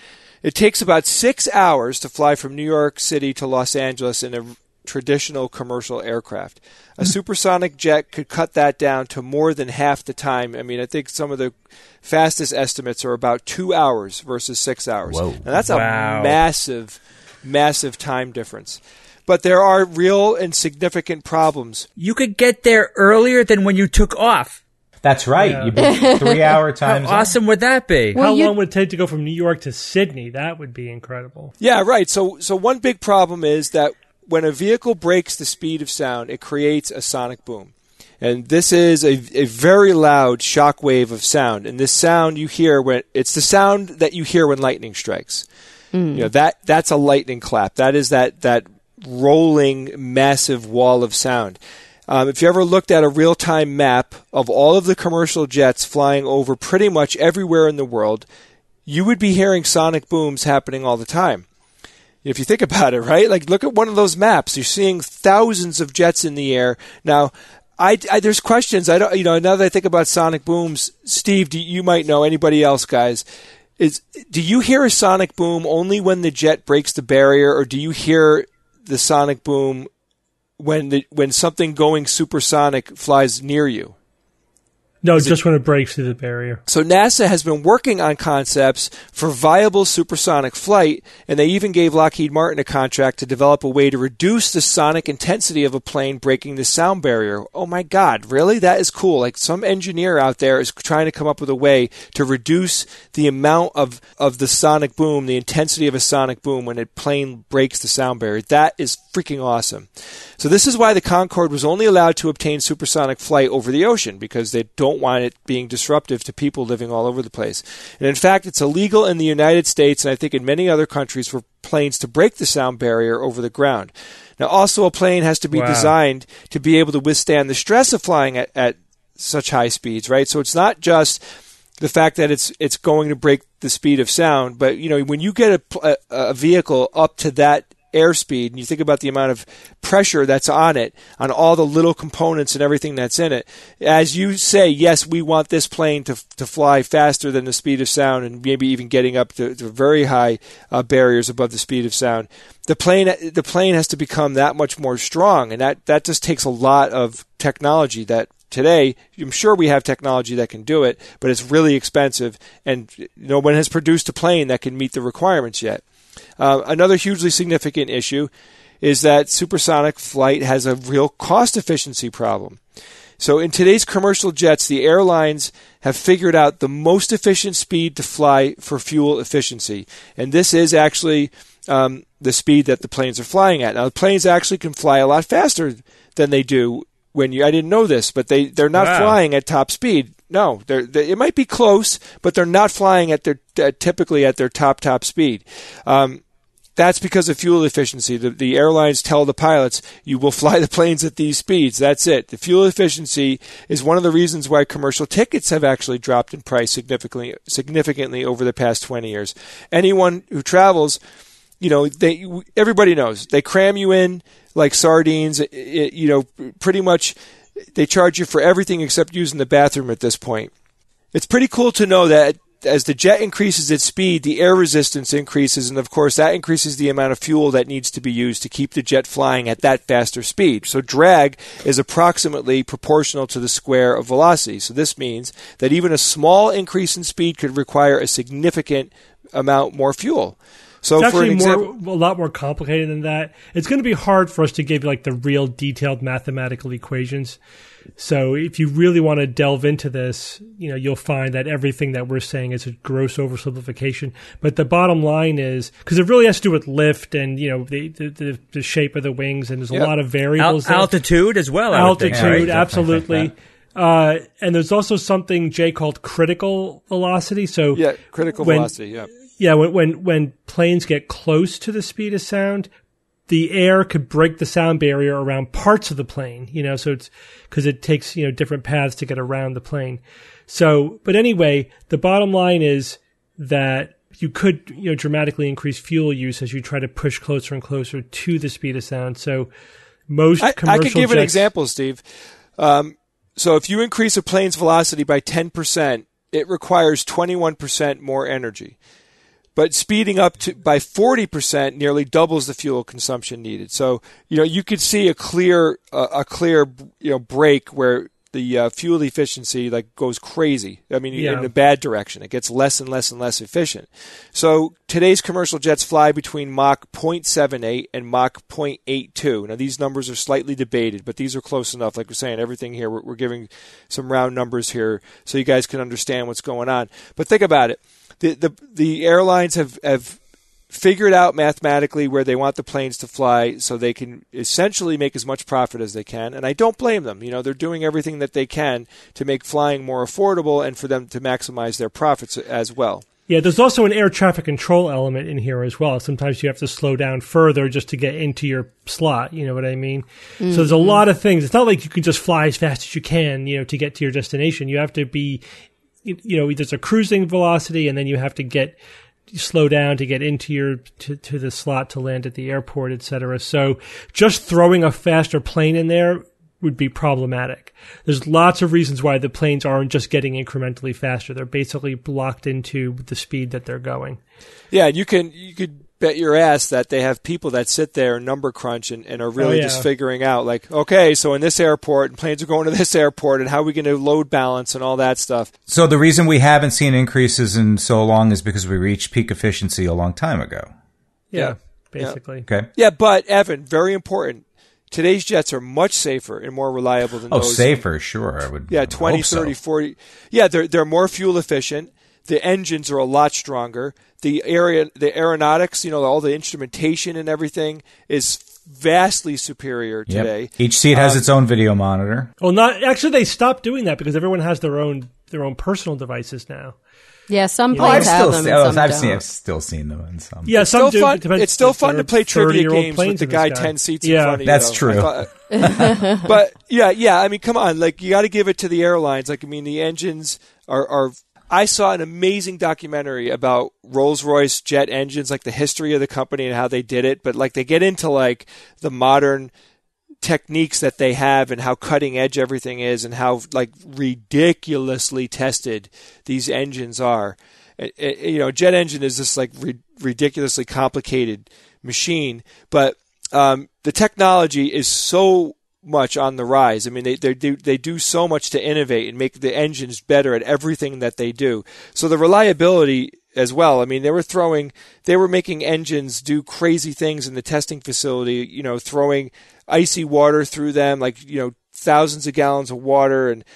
It takes about 6 hours to fly from New York City to Los Angeles in a traditional commercial aircraft. A supersonic jet could cut that down to more than half the time. I mean, I think some of the fastest estimates are about 2 hours versus 6 hours. Whoa. Now, that's a massive, massive time difference. But there are real and significant problems. You could get there earlier than when you took off. That's right. Yeah. You'd be 3 hour time. How awesome would that be? How long would it take to go from New York to Sydney? That would be incredible. Yeah, right. So one big problem is that when a vehicle breaks the speed of sound, it creates a sonic boom. And this is a very loud shock wave of sound. And this sound you hear it's the sound that you hear when lightning strikes. You know, that's a lightning clap. That is that rolling massive wall of sound. If you ever looked at a real-time map of all of the commercial jets flying over pretty much everywhere in the world, you would be hearing sonic booms happening all the time. If you think about it, right? Like, look at one of those maps. You're seeing thousands of jets in the air. Now, there's questions. Now that I think about sonic booms, Steve, you might know, anybody else, guys, do you hear a sonic boom only when the jet breaks the barrier, or do you hear the sonic boom when something going supersonic flies near you? No, just when it breaks through the barrier. So NASA has been working on concepts for viable supersonic flight, and they even gave Lockheed Martin a contract to develop a way to reduce the sonic intensity of a plane breaking the sound barrier. Oh my God, really? That is cool. Like, some engineer out there is trying to come up with a way to reduce the amount of the sonic boom, the intensity of a sonic boom when a plane breaks the sound barrier. That is freaking awesome. So this is why the Concorde was only allowed to obtain supersonic flight over the ocean, because they don't want it being disruptive to people living all over the place. And in fact, it's illegal in the United States, and I think in many other countries, for planes to break the sound barrier over the ground. Now, also, a plane has to be designed to be able to withstand the stress of flying at such high speeds, right? So it's not just the fact that it's going to break the speed of sound, but when you get a vehicle up to that airspeed, and you think about the amount of pressure that's on it, on all the little components and everything that's in it, as you say, yes, we want this plane to fly faster than the speed of sound, and maybe even getting up to very high barriers above the speed of sound. The plane has to become that much more strong, and that just takes a lot of technology that today, I'm sure we have technology that can do it, but it's really expensive, and no one has produced a plane that can meet the requirements yet. Another hugely significant issue is that supersonic flight has a real cost efficiency problem. So in today's commercial jets, the airlines have figured out the most efficient speed to fly for fuel efficiency. And this is actually the speed that the planes are flying at. Now, the planes actually can fly a lot faster than they do I didn't know this, but they're not flying at top speed. No, it might be close, but they're not flying typically at their top speed. That's because of fuel efficiency. The airlines tell the pilots, you will fly the planes at these speeds. That's it. The fuel efficiency is one of the reasons why commercial tickets have actually dropped in price significantly over the past 20 years. Anyone who travels, everybody knows. They cram you in like sardines. Pretty much they charge you for everything except using the bathroom at this point. It's pretty cool to know that as the jet increases its speed, the air resistance increases, and of course that increases the amount of fuel that needs to be used to keep the jet flying at that faster speed. So drag is approximately proportional to the square of velocity. So this means that even a small increase in speed could require a significant amount more fuel. So it's for actually example, a lot more complicated than that. It's going to be hard for us to give like the real detailed mathematical equations. So if you really want to delve into this, you'll find that everything that we're saying is a gross oversimplification. But the bottom line is, because it really has to do with lift and the shape of the wings, and there's a lot of variables. Altitude as well. Altitude, absolutely. And there's also something, Jay, called critical velocity. So critical velocity. Yeah. Yeah, when planes get close to the speed of sound, the air could break the sound barrier around parts of the plane, so it's because it takes, different paths to get around the plane. So, but anyway, the bottom line is that you could, dramatically increase fuel use as you try to push closer and closer to the speed of sound. So most commercial I could give jets, an example, Steve. So if you increase a plane's velocity by 10%, it requires 21% more energy. but speeding up by 40% nearly doubles the fuel consumption needed. So, you could see a clear break where the fuel efficiency goes crazy. I mean, in a bad direction. It gets less and less and less efficient. So today's commercial jets fly between Mach 0.78 and Mach 0.82. Now, these numbers are slightly debated, but these are close enough. Like we're saying, everything here, we're giving some round numbers here so you guys can understand what's going on. But think about it. The airlines have figured out mathematically where they want the planes to fly so they can essentially make as much profit as they can. And I don't blame them. They're doing everything that they can to make flying more affordable and for them to maximize their profits as well. Yeah, there's also an air traffic control element in here as well. Sometimes you have to slow down further just to get into your slot. You know what I mean? Mm-hmm. So there's a lot of things. It's not like you can just fly as fast as you can, to get to your destination. You have to be, there's a cruising velocity, and then you have to slow down to get into your to the slot to land at the airport, etc. So just throwing a faster plane in there would be problematic. There's lots of reasons why the planes aren't just getting incrementally faster. They're basically blocked into the speed that they're going. Yeah, you could bet your ass that they have people that sit there and number crunch and are really just figuring out, okay, so in this airport, and planes are going to this airport, and how are we going to load balance and all that stuff. So the reason we haven't seen increases in so long is because we reached peak efficiency a long time ago. Yeah, basically. Yeah. Okay. Yeah, but Evan, very important. Today's jets are much safer and more reliable than those. Oh, safer, sure. I would 20, 30, 40. Yeah, they're more fuel efficient. The engines are a lot stronger. The aeronautics, all the instrumentation and everything is vastly superior today. Yep. Each seat has its own video monitor. Well, they stopped doing that because everyone has their own personal devices now. Yeah, some planes have them. I've still seen them in some. Yeah, some do. It's still fun to play trivia games with the guy 10 seats in front of you. That's true. But yeah. I mean, come on. You got to give it to the airlines. The engines are. I saw an amazing documentary about Rolls-Royce jet engines, the history of the company and how they did it. But they get into the modern techniques that they have and how cutting edge everything is and how ridiculously tested these engines are. A jet engine is this ridiculously complicated machine, but the technology is so much on the rise. I mean, they do so much to innovate and make the engines better at everything that they do. So the reliability as well. I mean, they were making engines do crazy things in the testing facility, throwing icy water through them, thousands of gallons of water, and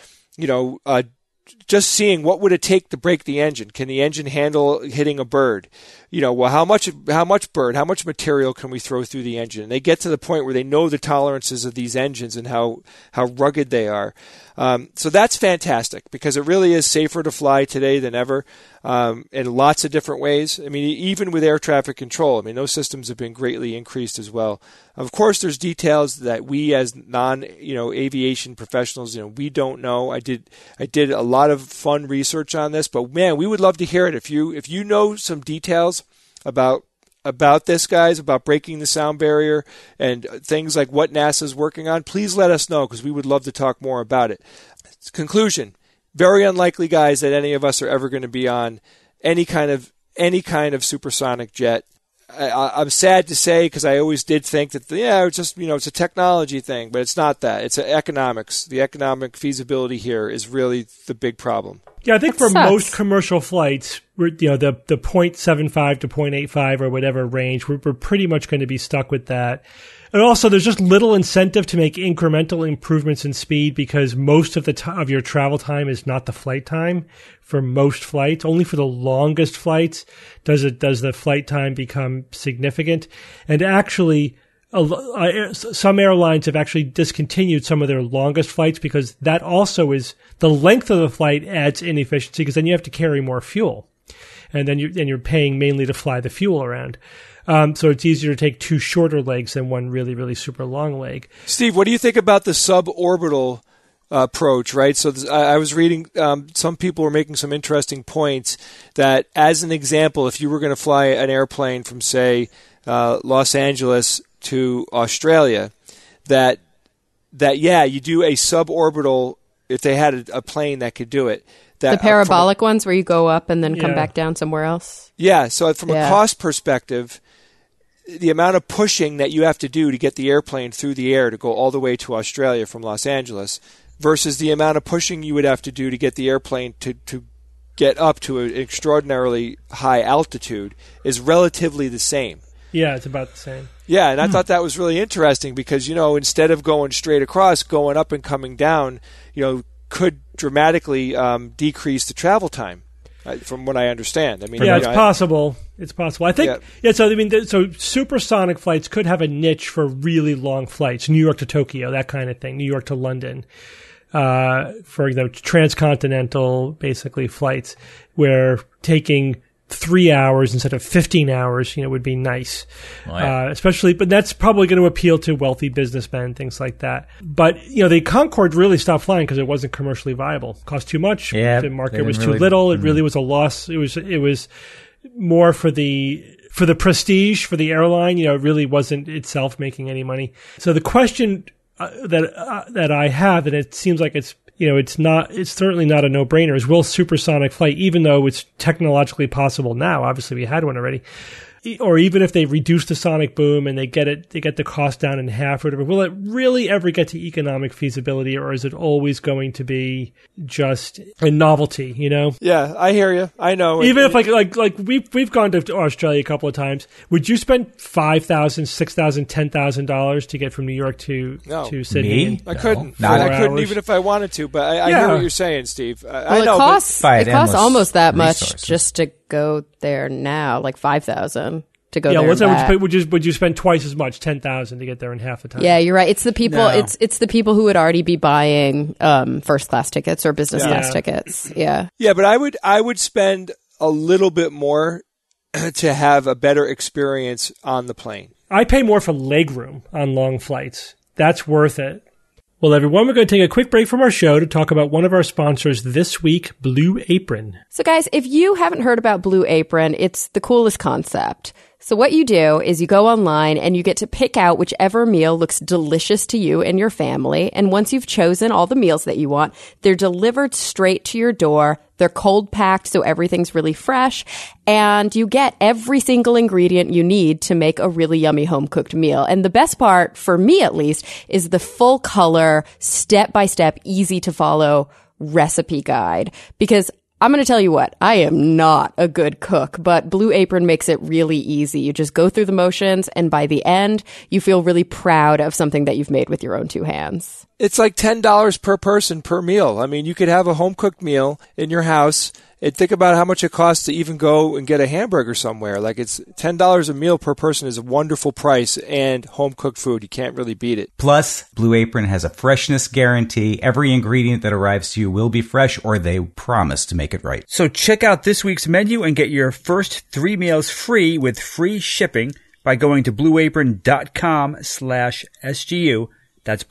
just seeing what would it take to break the engine. Can the engine handle hitting a bird? How much bird, how much material can we throw through the engine? And they get to the point where they know the tolerances of these engines and how rugged they are. So that's fantastic because it really is safer to fly today than ever in lots of different ways. I mean, even with air traffic control, those systems have been greatly increased as well. Of course, there's details that we as aviation professionals, we don't know. I did a lot of fun research on this, but man, we would love to hear it. If you know some details about this, guys, about breaking the sound barrier and things like what NASA's working on, please let us know because we would love to talk more about it. Conclusion: very unlikely, guys, that any of us are ever going to be on any kind of supersonic jet. I'm sad to say because I always did think that it's just it's a technology thing, but it's not that. It's economics. The economic feasibility here is really the big problem. Yeah, I think for most commercial flights, the 0.75 to 0.85 or whatever range, we're pretty much going to be stuck with that. And also, there's just little incentive to make incremental improvements in speed because most of of your travel time is not the flight time for most flights. Only for the longest flights does the flight time become significant. And actually, some airlines have actually discontinued some of their longest flights because that also is the length of the flight adds inefficiency because then you have to carry more fuel, and then you're paying mainly to fly the fuel around. So it's easier to take two shorter legs than one really, really super long leg. Steve, what do you think about the suborbital approach, right? So I was reading some people were making some interesting points that, as an example, if you were going to fly an airplane from, say, Los Angeles to Australia, that you do a suborbital if they had a plane that could do it. That, the parabolic ones where you go up and then come back down somewhere else? Yeah, so from a cost perspective, the amount of pushing that you have to do to get the airplane through the air to go all the way to Australia from Los Angeles versus the amount of pushing you would have to do to get the airplane to get up to an extraordinarily high altitude is relatively the same. Yeah, it's about the same. Yeah, and I thought that was really interesting because, instead of going straight across, going up and coming down, could dramatically decrease the travel time, from what I understand. I mean, it's possible. It's possible. I think. Yeah. So supersonic flights could have a niche for really long flights, New York to Tokyo, that kind of thing, New York to London, for transcontinental basically flights, where taking 3 hours instead of 15 hours, would be nice. Oh, yeah. Especially, but that's probably going to appeal to wealthy businessmen, things like that. But, the Concorde really stopped flying because it wasn't commercially viable. It cost too much. Yeah, the market was too little. It really was a loss. It was more for the prestige, for the airline. It really wasn't itself making any money. So the question that I have, and it seems like it's certainly not a no-brainer, is will supersonic flight, even though it's technologically possible now, obviously we had one already, or even if they reduce the sonic boom and they get the cost down in half or whatever, will it really ever get to economic feasibility, or is it always going to be just a novelty, Yeah, I hear you. I know. Even if like we've gone to Australia a couple of times, would you spend $5,000, $6,000, $10,000 to get from New York to Sydney? I couldn't. I couldn't even if I wanted to, but I hear what you're saying, Steve. I know. It costs almost that much just to go there now, like $5,000 to go there. Yeah, would you spend twice as much, $10,000 to get there in half the time? Yeah, you're right. It's the people. No. It's the people who would already be buying first class tickets or business class tickets. Yeah. Yeah, but I would spend a little bit more to have a better experience on the plane. I pay more for legroom on long flights. That's worth it. Well, everyone, we're going to take a quick break from our show to talk about one of our sponsors this week, Blue Apron. So, guys, if you haven't heard about Blue Apron, it's the coolest concept. So what you do is you go online and you get to pick out whichever meal looks delicious to you and your family. And once you've chosen all the meals that you want, they're delivered straight to your door. They're cold packed, so everything's really fresh. And you get every single ingredient you need to make a really yummy home cooked meal. And the best part, for me at least, is the full color, step by step, easy to follow recipe guide. Because I'm going to tell you what, I am not a good cook, but Blue Apron makes it really easy. You just go through the motions, and by the end, you feel really proud of something that you've made with your own two hands. It's like $10 per person per meal. I mean, you could have a home-cooked meal in your house and think about how much it costs to even go and get a hamburger somewhere. Like, it's $10 a meal per person is a wonderful price, and home-cooked food. You can't really beat it. Plus, Blue Apron has a freshness guarantee. Every ingredient that arrives to you will be fresh, or they promise to make it right. So check out this week's menu and get your first 3 meals free with free shipping by going to blueapron.com/SGU. That's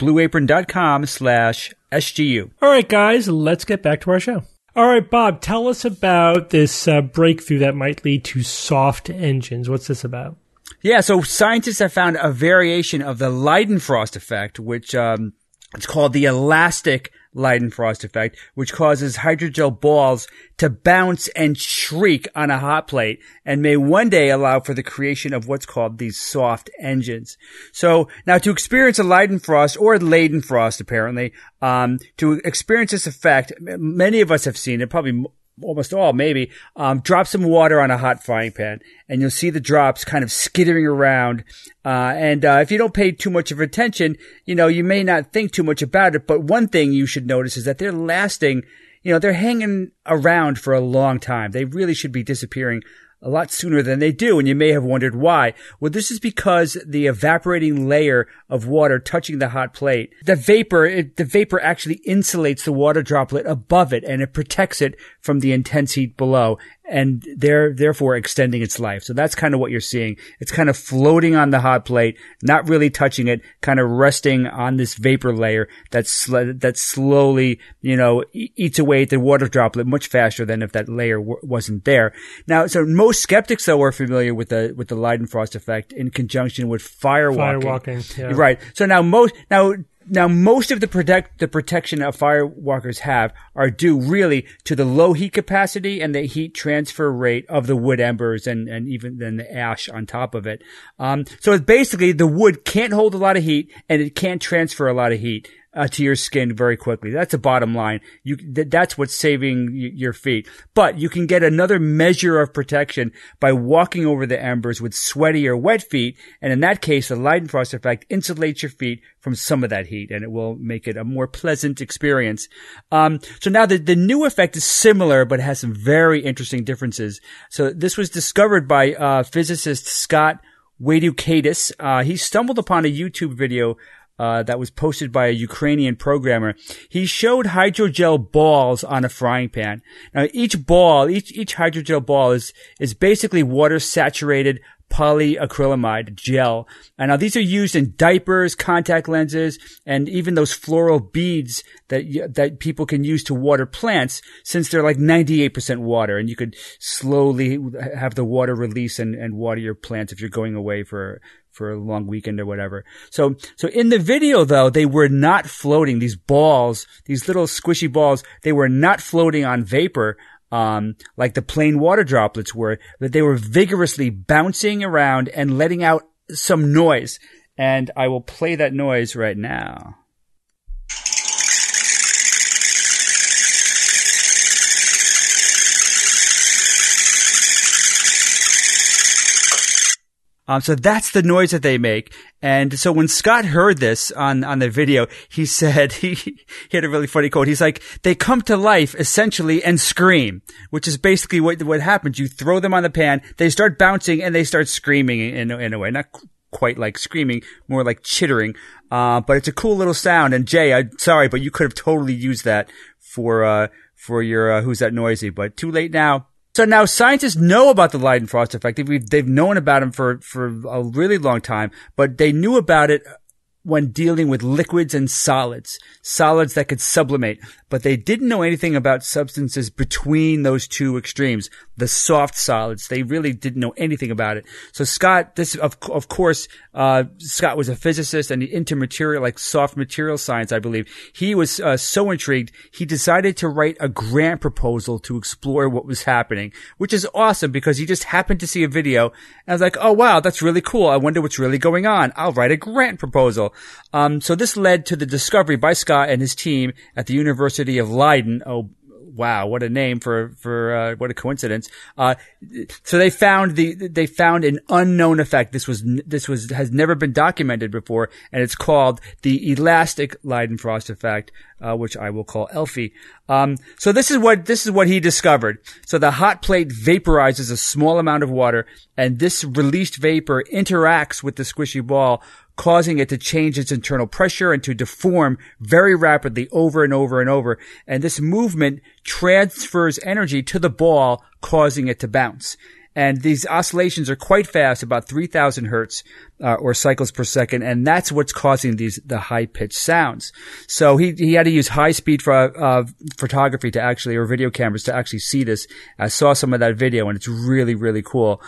blueapron.com/SGU. All right, guys, let's get back to our show. All right, Bob, tell us about this breakthrough that might lead to soft engines. What's this about? Yeah, so scientists have found a variation of the Leidenfrost effect, which it's called the elastic Leidenfrost effect, which causes hydrogel balls to bounce and shriek on a hot plate and may one day allow for the creation of what's called these soft engines. So now to experience a Leidenfrost or Leidenfrost, apparently, to experience this effect, many of us have seen it, probably almost all maybe, drop some water on a hot frying pan and you'll see the drops kind of skittering around. And if you don't pay too much of attention, you may not think too much about it. But one thing you should notice is that they're lasting, they're hanging around for a long time. They really should be disappearing a lot sooner than they do, and you may have wondered why. Well, this is because the evaporating layer of water touching the hot plate, the vapor actually insulates the water droplet above it, and it protects it from the intense heat below, and therefore extending its life. So that's kind of what you're seeing. It's kind of floating on the hot plate, not really touching it, kind of resting on this vapor layer that slowly, eats away at the water droplet much faster than if that layer wasn't there. Now, so most skeptics, though, are familiar with the Leidenfrost effect in conjunction with firewalking. Yeah. Right. So now Now, most of the protection that firewalkers have are due really to the low heat capacity and the heat transfer rate of the wood embers and even then the ash on top of it. So it's basically the wood can't hold a lot of heat and it can't transfer a lot of heat to your skin very quickly. That's the bottom line. That's what's saving your feet. But you can get another measure of protection by walking over the embers with sweaty or wet feet. And in that case, the Leidenfrost effect insulates your feet from some of that heat, and it will make it a more pleasant experience. So now the new effect is similar, but has some very interesting differences. So this was discovered by physicist Scott Waidukaitis. He stumbled upon a YouTube video that was posted by a Ukrainian programmer. He showed hydrogel balls on a frying pan. Now each hydrogel ball is basically water saturated polyacrylamide gel. And now these are used in diapers, contact lenses, and even those floral beads that people can use to water plants, since they're like 98% water, and you could slowly have the water release and water your plants if you're going away for a long weekend or whatever. So in the video though, they were not floating. These balls, these little squishy balls, they were not floating on vapor, like the plain water droplets were, that they were vigorously bouncing around and letting out some noise. And I will play that noise right now. So that's the noise that they make. And so when Scott heard this on the video, he said, he had a really funny quote. He's like, they come to life essentially and scream, which is basically what happens. You throw them on the pan, they start bouncing and they start screaming in a way. Not quite like screaming, more like chittering. But it's a cool little sound. And Jay, I'm sorry, but you could have totally used that for your, Who's That Noisy, but too late now. So now scientists know about the Leidenfrost effect. They've known about him for a really long time, but they knew about it when dealing with liquids and solids that could sublimate. But they didn't know anything about substances between those two extremes, the soft solids. They really didn't know anything about it. So Scott, of course, Scott was a physicist and into material, like soft material science, I believe. He was so intrigued, he decided to write a grant proposal to explore what was happening, which is awesome because he just happened to see a video and I was like, oh wow, that's really cool. I wonder what's really going on. I'll write a grant proposal. So this led to the discovery by Scott and his team at the University of Leiden. Oh, wow, what a name for what a coincidence. So they found an unknown effect. This has never been documented before, and it's called the elastic Leidenfrost effect, which I will call ELFI. So this is what he discovered. So the hot plate vaporizes a small amount of water, and this released vapor interacts with the squishy ball, causing it to change its internal pressure and to deform very rapidly over and over and over. And this movement transfers energy to the ball, causing it to bounce. And these oscillations are quite fast, about 3,000 hertz, or cycles per second. And that's what's causing the high-pitched sounds. So he had to use high-speed photography to actually, or video cameras to actually see this. I saw some of that video and it's really, really cool.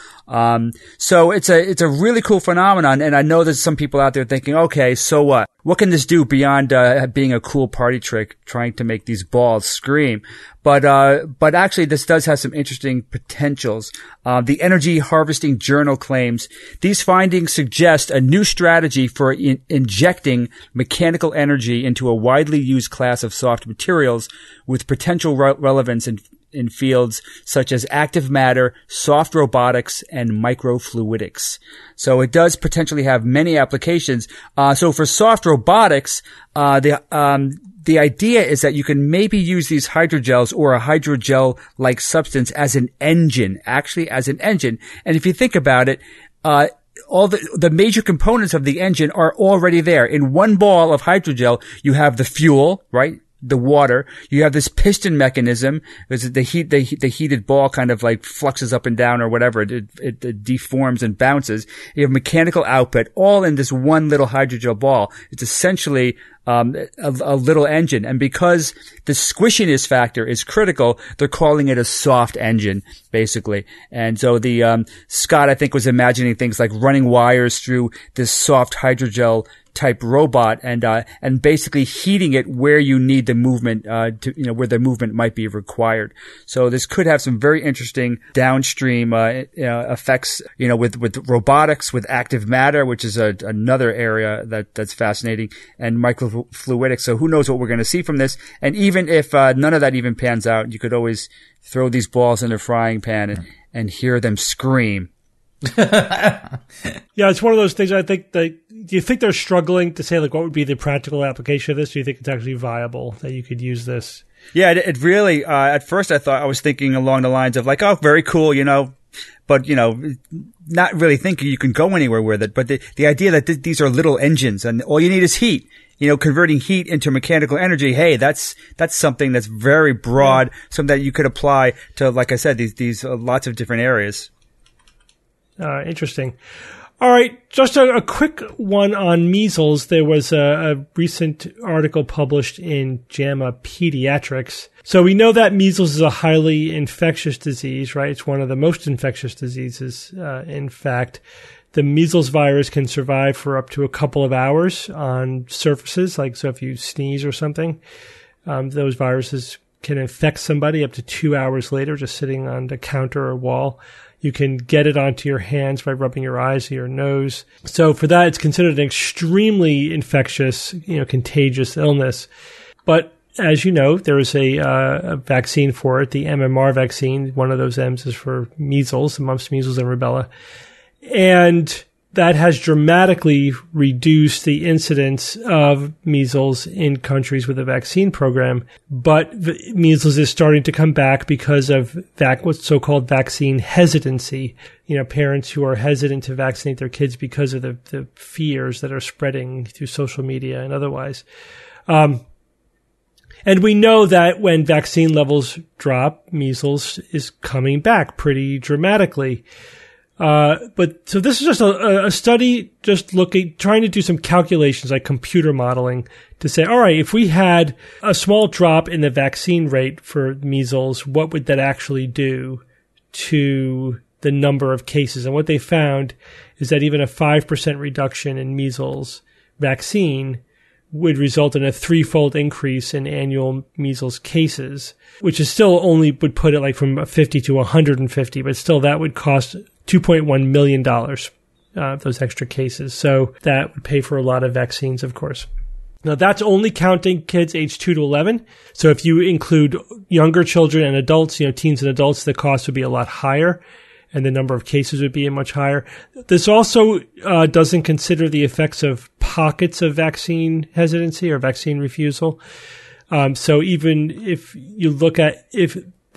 So it's a really cool phenomenon. And I know there's some people out there thinking, okay, so what? What can this do beyond being a cool party trick, trying to make these balls scream? But actually this does have some interesting potentials. The Energy Harvesting Journal claims these findings suggest a new strategy for injecting mechanical energy into a widely used class of soft materials with potential relevance in fields such as active matter, soft robotics, and microfluidics. So it does potentially have many applications. So for soft robotics, the idea is that you can maybe use these hydrogels or a hydrogel-like substance as an engine, actually as an engine. And if you think about it, all the major components of the engine are already there. In one ball of hydrogel, you have the fuel, right? The water. You have this piston mechanism. The heated ball kind of like fluxes up and down or whatever. It deforms and bounces. You have mechanical output all in this one little hydrogel ball. It's essentially a little engine. And because the squishiness factor is critical, they're calling it a soft engine, basically. And so Scott, I think, was imagining things like running wires through this soft hydrogel type robot and basically heating it where you need the movement, where the movement might be required. So this could have some very interesting downstream, effects, with robotics, with active matter, which is another area that's fascinating, and microfluidics. So who knows what we're going to see from this? And even if, none of that even pans out, you could always throw these balls in a frying pan and hear them scream. Yeah, it's one of those things. I think do you think they're struggling to say like what would be the practical application of this? Do you think it's actually viable that you could use this? Yeah, it really. At first, I was thinking along the lines of like, oh, very cool, but not really thinking you can go anywhere with it. But the idea that these are little engines and all you need is heat. Converting heat into mechanical energy. Hey, that's something that's very broad, something that you could apply to, like I said, these lots of different areas. Interesting. All right, just a quick one on measles. There was a recent article published in JAMA Pediatrics. So we know that measles is a highly infectious disease, right? It's one of the most infectious diseases. In fact, the measles virus can survive for up to a couple of hours on surfaces, so if you sneeze or something, those viruses can infect somebody up to 2 hours later, just sitting on the counter or wall. You can get it onto your hands by rubbing your eyes or your nose. So for that, it's considered an extremely infectious, contagious illness. But as you know, there is a vaccine for it, the MMR vaccine. One of those M's is for measles, mumps, measles, and rubella. And that has dramatically reduced the incidence of measles in countries with a vaccine program. But measles is starting to come back because of what's so-called vaccine hesitancy. Parents who are hesitant to vaccinate their kids because of the fears that are spreading through social media and otherwise. And we know that when vaccine levels drop, measles is coming back pretty dramatically. But so this is just a study just trying to do some calculations like computer modeling to say, all right, if we had a small drop in the vaccine rate for measles, what would that actually do to the number of cases? And what they found is that even a 5% reduction in measles vaccine would result in a 3-fold increase in annual measles cases, which is still only would put it from 50 to 150, but still that would cost $2.1 million, those extra cases. So that would pay for a lot of vaccines, of course. Now that's only counting kids age 2 to 11. So if you include younger children and adults, teens and adults, the cost would be a lot higher and the number of cases would be much higher. This also doesn't consider the effects of pockets of vaccine hesitancy or vaccine refusal. So even if you look at that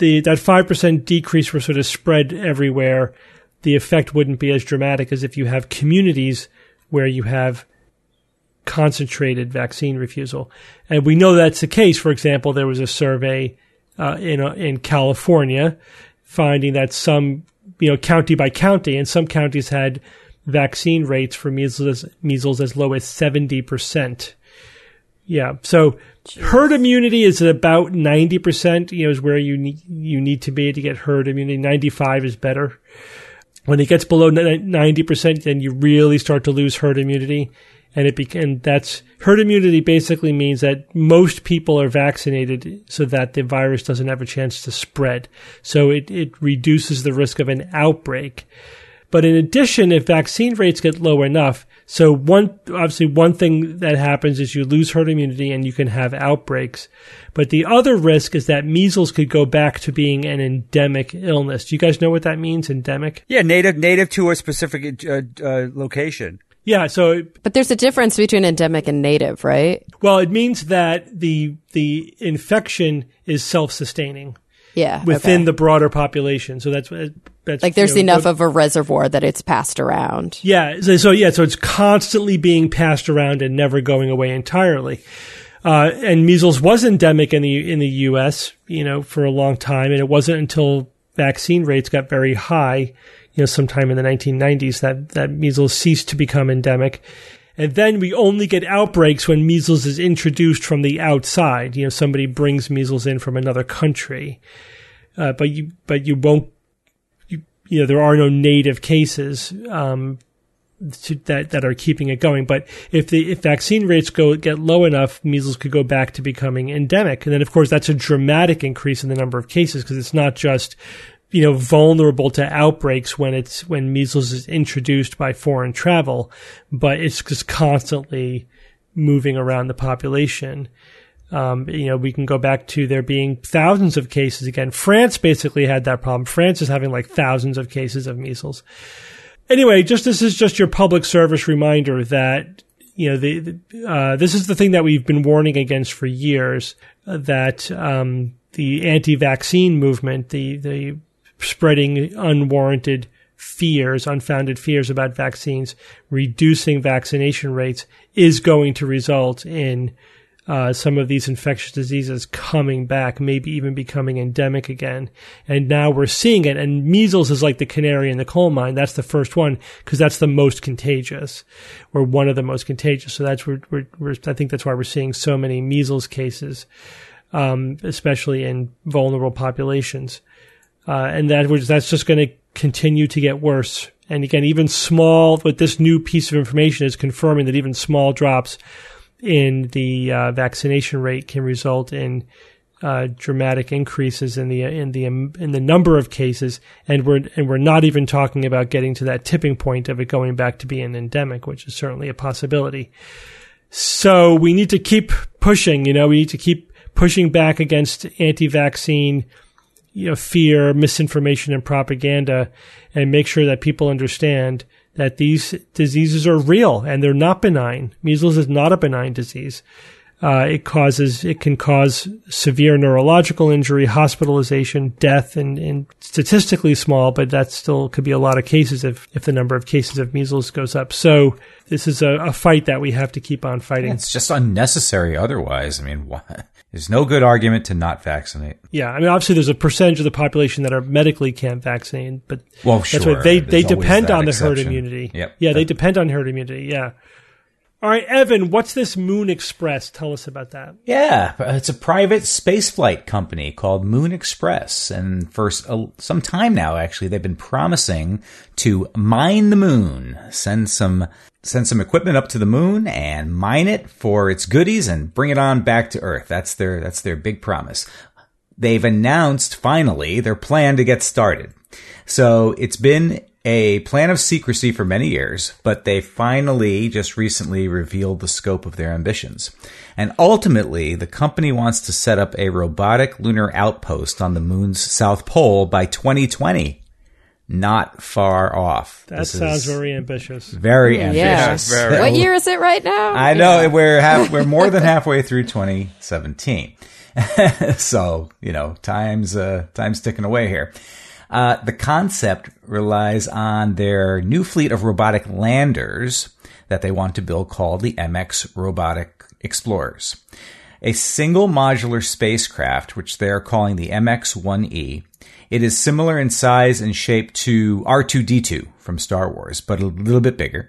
5% decrease were sort of spread everywhere, the effect wouldn't be as dramatic as if you have communities where you have concentrated vaccine refusal. And we know that's the case. For example, there was a survey in California finding that some, county by county, and some counties had vaccine rates for measles as low as 70%. Yeah. So herd immunity is about 90%, is where you need to be to get herd immunity. 95 is better. When it gets below 90%, then you really start to lose herd immunity. And that's herd immunity basically means that most people are vaccinated so that the virus doesn't have a chance to spread. So it reduces the risk of an outbreak. But in addition, if vaccine rates get low enough, so one thing that happens is you lose herd immunity and you can have outbreaks. But the other risk is that measles could go back to being an endemic illness. Do you guys know what that means, endemic? Yeah, native to a specific location. Yeah, but there's a difference between endemic and native, right? Well, it means that the infection is self-sustaining. Yeah, within the broader population. So that's like there's enough of a reservoir that it's passed around. Yeah. So it's constantly being passed around and never going away entirely. And measles was endemic in the U.S., for a long time, and it wasn't until vaccine rates got very high, sometime in the 1990s that measles ceased to become endemic. And then we only get outbreaks when measles is introduced from the outside. Somebody brings measles in from another country. But you won't, there are no native cases. that are keeping it going. But if vaccine rates get low enough, measles could go back to becoming endemic. And then, of course, that's a dramatic increase in the number of cases, because it's not just, vulnerable to outbreaks when measles is introduced by foreign travel, but it's just constantly moving around the population. We can go back to there being thousands of cases again. France basically had that problem. France is having like thousands of cases of measles. Anyway, this is just your public service reminder that, this is the thing that we've been warning against for years, that the anti-vaccine movement, the spreading unwarranted fears, unfounded fears about vaccines, reducing vaccination rates, is going to result in some of these infectious diseases coming back, maybe even becoming endemic again. And now we're seeing it. And measles is like the canary in the coal mine. That's the first one, because that's the most contagious, or one of the most contagious. So that's I think that's why we're seeing so many measles cases, especially in vulnerable populations. And that's just going to continue to get worse. And again, even small, but this new piece of information is confirming that even small drops in the vaccination rate can result in dramatic increases in the number of cases, and we're not even talking about getting to that tipping point of it going back to being endemic, which is certainly a possibility. So we need to keep pushing. We need to keep pushing back against anti-vaccine, fear, misinformation, and propaganda, and make sure that people understand that these diseases are real and they're not benign. Measles is not a benign disease. It can cause severe neurological injury, hospitalization, death, and statistically small, but that still could be a lot of cases if the number of cases of measles goes up. So this is a fight that we have to keep on fighting. It's just unnecessary otherwise. There's no good argument to not vaccinate. Yeah, obviously there's a percentage of the population that are medically can't vaccinate, but that's why they depend on the herd immunity. Yep. Yeah, they depend on herd immunity. Yeah. All right, Evan, what's this Moon Express? Tell us about that. Yeah, it's a private spaceflight company called Moon Express. And for some time now, actually, they've been promising to mine the moon, send some equipment up to the moon and mine it for its goodies and bring it on back to Earth. That's their big promise. They've announced, finally, their plan to get started. So it's been a plan of secrecy for many years, but they finally just recently revealed the scope of their ambitions. And ultimately, the company wants to set up a robotic lunar outpost on the moon's south pole by 2020. Not far off. That sounds very ambitious. Very ambitious. Yeah. What year is it right now? I know, we're more than halfway through 2017. So, time's ticking away here. The concept relies on their new fleet of robotic landers that they want to build called the MX Robotic Explorers. A single modular spacecraft, which they're calling the MX-1E. It is similar in size and shape to R2-D2 from Star Wars, but a little bit bigger.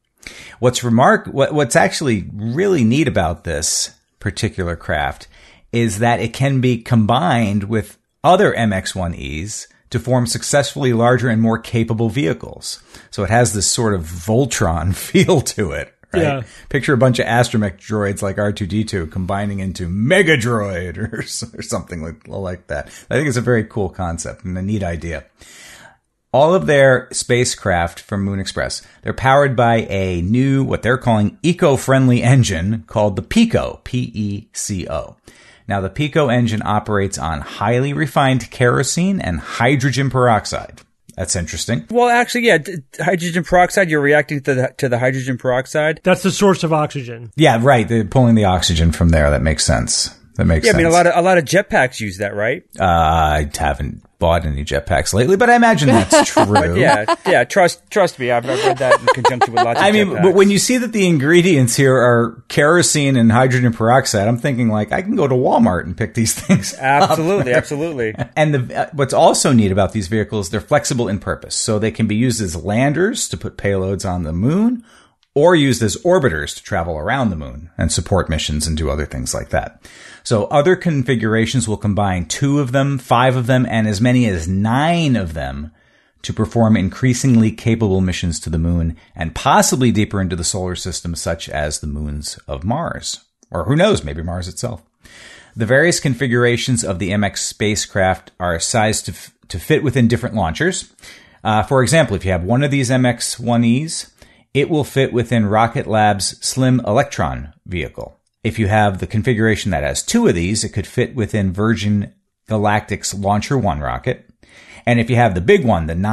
What's actually really neat about this particular craft is that it can be combined with other MX-1Es to form successfully larger and more capable vehicles. So it has this sort of Voltron feel to it, right? Yeah. Picture a bunch of astromech droids like R2-D2 combining into Mega Droid or something like that. I think it's a very cool concept and a neat idea. All of their spacecraft from Moon Express, they're powered by a new, what they're calling eco-friendly engine called the PECO, P-E-C-O. Now, the PECO engine operates on highly refined kerosene and hydrogen peroxide. That's interesting. Well, actually, yeah, hydrogen peroxide, you're reacting to the hydrogen peroxide. That's the source of oxygen. Yeah, right. They're pulling the oxygen from there. That makes sense. Yeah, I mean, a lot of jetpacks use that, right? I haven't bought any jetpacks lately, but I imagine that's true. yeah. Trust me, I've read that in conjunction with lots of jetpacks. But when you see that the ingredients here are kerosene and hydrogen peroxide, I'm thinking like I can go to Walmart and pick these things Absolutely. And what's also neat about these vehicles, they're flexible in purpose, so they can be used as landers to put payloads on the moon, or used as orbiters to travel around the moon and support missions and do other things like that. So other configurations will combine 2 of them, 5 of them, and as many as 9 of them to perform increasingly capable missions to the moon and possibly deeper into the solar system, such as the moons of Mars. Or who knows, maybe Mars itself. The various configurations of the MX spacecraft are sized to fit within different launchers. For example, if you have one of these MX-1Es, it will fit within Rocket Lab's Slim Electron vehicle. If you have the configuration that has two of these, it could fit within Virgin Galactic's Launcher 1 rocket. And if you have the big one, the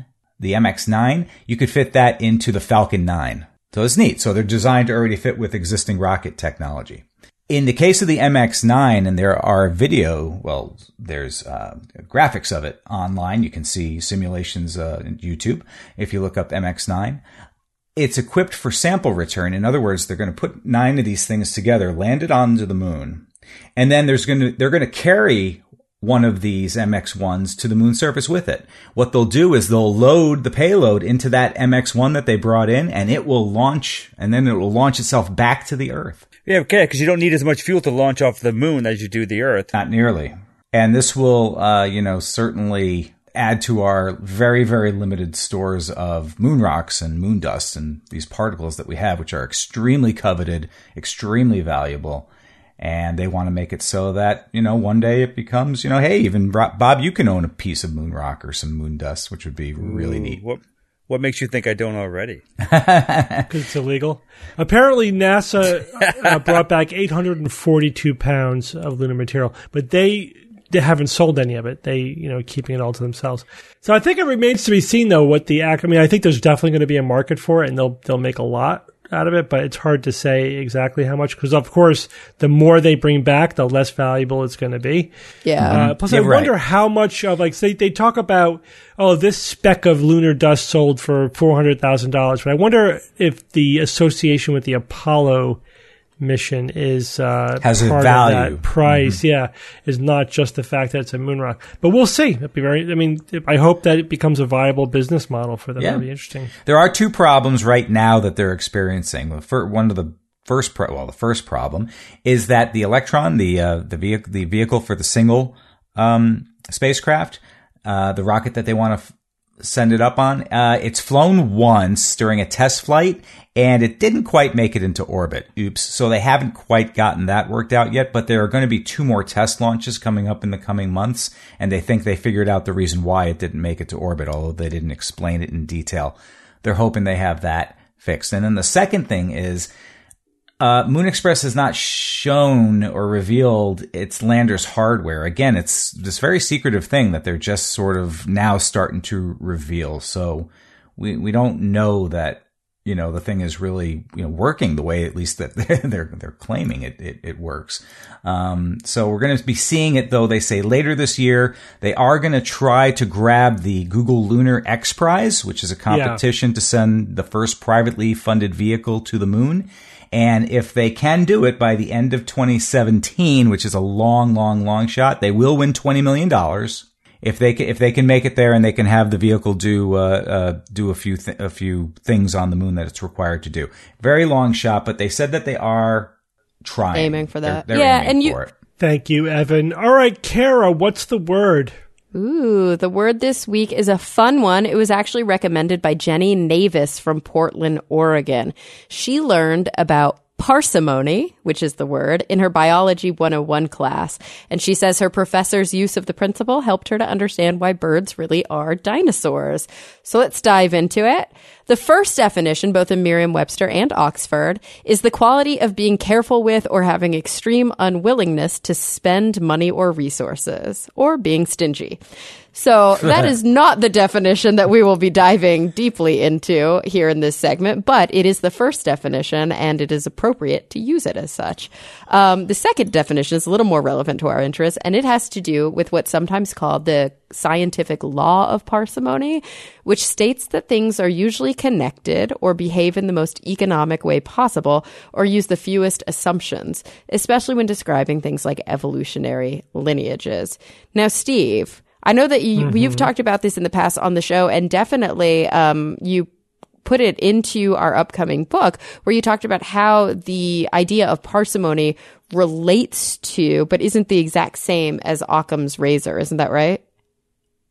MX-9, you could fit that into the Falcon 9. So it's neat. So they're designed to already fit with existing rocket technology. In the case of the MX-9, and there are there's graphics of it online. You can see simulations on YouTube if you look up MX-9. It's equipped for sample return. In other words, they're going to put 9 of these things together, land it onto the moon, and then they're going to carry one of these MX-1s to the moon surface with it. What they'll do is they'll load the payload into that MX-1 that they brought in, and it will launch, and then it will launch itself back to the Earth. Yeah, okay, because you don't need as much fuel to launch off the moon as you do the Earth. Not nearly. And this will, certainly add to our very, very limited stores of moon rocks and moon dust and these particles that we have, which are extremely coveted, extremely valuable. And they want to make it so that, one day it becomes, hey, even Bob, you can own a piece of moon rock or some moon dust, which would be really neat. What makes you think I don't already? Because it's illegal. Apparently, NASA brought back 842 pounds of lunar material, but they haven't sold any of it. They, keeping it all to themselves. So I think it remains to be seen, though, what I think there's definitely going to be a market for it, and they'll make a lot out of it, but it's hard to say exactly how much, because of course the more they bring back, the less valuable it's going to be. Yeah. Plus, I wonder how much of they talk about, this speck of lunar dust sold for $400,000, but I wonder if the association with the Apollo mission is has a part value. Of that price. Is not just the fact that it's a moon rock, but we'll see. It'd be I hope that it becomes a viable business model for them. That'd be interesting. There are two problems right now that they're experiencing. The first problem is that the Electron, the vehicle for the single spacecraft, the rocket that they want to send it up on, it's flown once during a test flight, and it didn't quite make it into orbit. Oops. So they haven't quite gotten that worked out yet, but there are going to be 2 more test launches coming up in the coming months, and they think they figured out the reason why it didn't make it to orbit, although they didn't explain it in detail. They're hoping they have that fixed. And then the second thing is, Moon Express has not shown or revealed its lander's hardware. Again, it's this very secretive thing that they're just sort of now starting to reveal. So we don't know that, the thing is really, working the way at least that they're claiming it works. So we're going to be seeing it, though, they say later this year. They are going to try to grab the Google Lunar X Prize, which is a competition to send the first privately funded vehicle to the moon. And if they can do it by the end of 2017, which is a long, long, long shot, they will win $20 million. If they can make it there and they can have the vehicle do a few things on the moon that it's required to do. Very long shot, but they said that they are trying. Aiming for that. They're aiming for it. Thank you, Evan. All right, Kara, what's the word? Ooh, the word this week is a fun one. It was actually recommended by Jenny Navis from Portland, Oregon. She learned about parsimony, which is the word, in her Biology 101 class. And she says her professor's use of the principle helped her to understand why birds really are dinosaurs. So let's dive into it. The first definition, both in Merriam-Webster and Oxford, is the quality of being careful with or having extreme unwillingness to spend money or resources, or being stingy. So that is not the definition that we will be diving deeply into here in this segment, but it is the first definition, and it is appropriate to use it as such. The second definition is a little more relevant to our interests, and it has to do with what's sometimes called the scientific law of parsimony, which states that things are usually connected or behave in the most economic way possible or use the fewest assumptions, especially when describing things like evolutionary lineages. Now, Steve, I know that you've talked about this in the past on the show, and definitely you put it into our upcoming book where you talked about how the idea of parsimony relates to, but isn't the exact same as Occam's razor. Isn't that right?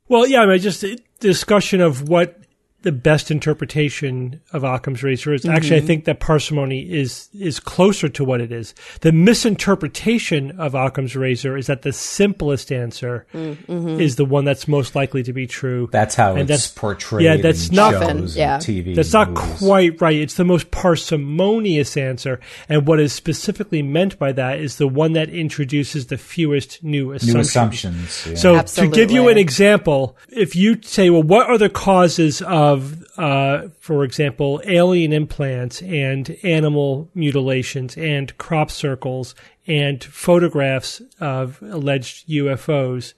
Well, yeah, I mean, just discussion of what the best interpretation of Occam's razor is. Actually, I think that parsimony is closer to what it is. The misinterpretation of Occam's razor is that the simplest answer is the one that's most likely to be true. That's how it's portrayed in shows and TV. That's not movies. quite right. It's the most parsimonious answer. And what is specifically meant by that is the one that introduces the fewest new assumptions. Yeah. So Absolutely. to give you an example, if you say, well, what are the causes of, for example, alien implants and animal mutilations and crop circles and photographs of alleged UFOs,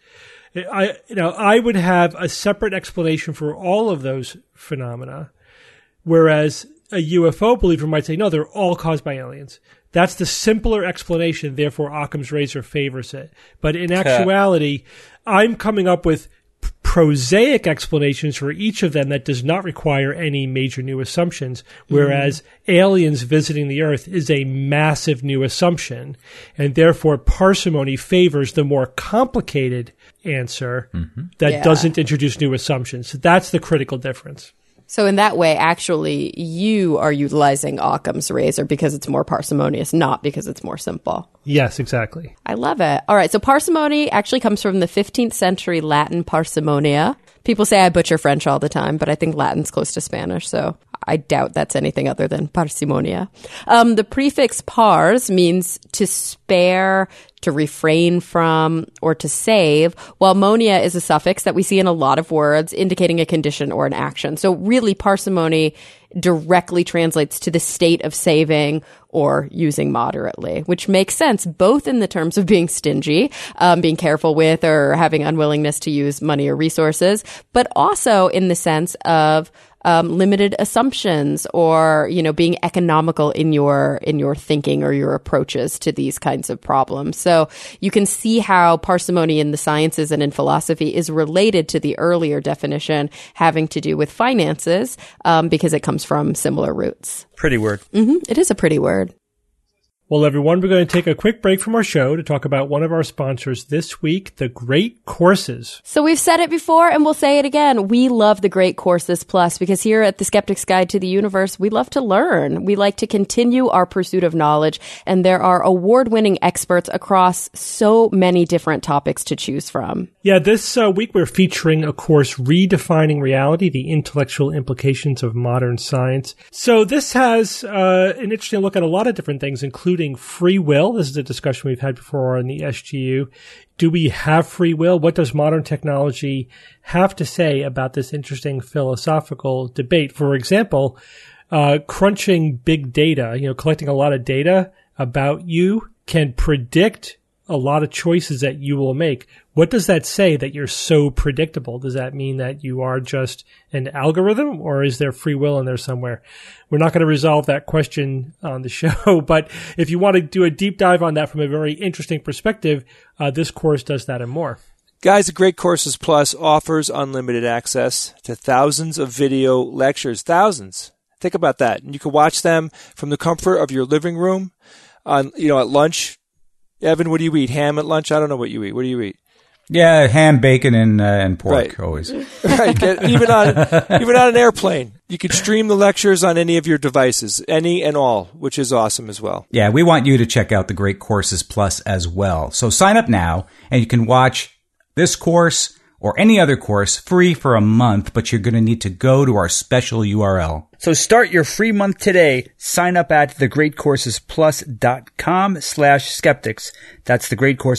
I would have a separate explanation for all of those phenomena, whereas a UFO believer might say, no, they're all caused by aliens. That's the simpler explanation, therefore Occam's razor favors it. But in actuality, I'm coming up with prosaic explanations for each of them that does not require any major new assumptions, whereas aliens visiting the Earth is a massive new assumption, and therefore parsimony favors the more complicated answer that doesn't introduce new assumptions. So that's the critical difference. So in that way, actually, you are utilizing Occam's razor because it's more parsimonious, not because it's more simple. Yes, exactly. I love it. All right. So parsimony actually comes from the 15th century Latin parsimonia. People say I butcher French all the time, but I think Latin's close to Spanish, so I doubt that's anything other than parsimonia. The prefix pars means to spare, to refrain from, or to save, while monia is a suffix that we see in a lot of words indicating a condition or an action. So really, parsimony directly translates to the state of saving or using moderately, which makes sense both in the terms of being stingy, being careful with or having unwillingness to use money or resources, but also in the sense of limited assumptions or, being economical in your thinking or your approaches to these kinds of problems. So you can see how parsimony in the sciences and in philosophy is related to the earlier definition having to do with finances, because it comes from similar roots. Pretty word. It is a pretty word. Well, everyone, we're going to take a quick break from our show to talk about one of our sponsors this week, The Great Courses. So we've said it before and we'll say it again. We love The Great Courses Plus because here at The Skeptic's Guide to the Universe, we love to learn. We like to continue our pursuit of knowledge, and there are award-winning experts across so many different topics to choose from. Yeah, this week we're featuring a course, Redefining Reality, the Intellectual Implications of Modern Science. So this has an interesting look at a lot of different things, including free will. This is a discussion we've had before on the SGU. Do we have free will? What does modern technology have to say about this interesting philosophical debate? For example, crunching big data, collecting a lot of data about you can predict a lot of choices that you will make. What does that say that you're so predictable? Does that mean that you are just an algorithm, or is there free will in there somewhere? We're not going to resolve that question on the show, but if you want to do a deep dive on that from a very interesting perspective, this course does that and more. Guys, the Great Courses Plus offers unlimited access to thousands of video lectures. Thousands. Think about that. And you can watch them from the comfort of your living room on, at lunch. Evan, what do you eat? Ham at lunch? I don't know what you eat. What do you eat? Yeah, ham, bacon, and pork, right. Always. Right. Even on an airplane. You could stream the lectures on any of your devices, any and all, which is awesome as well. Yeah, we want you to check out the Great Courses Plus as well. So sign up now, and you can watch this course or any other course free for a month, but you're going to need to go to our special URL. So start your free month today. Sign up at thegreatcoursesplus.com/skeptics. That's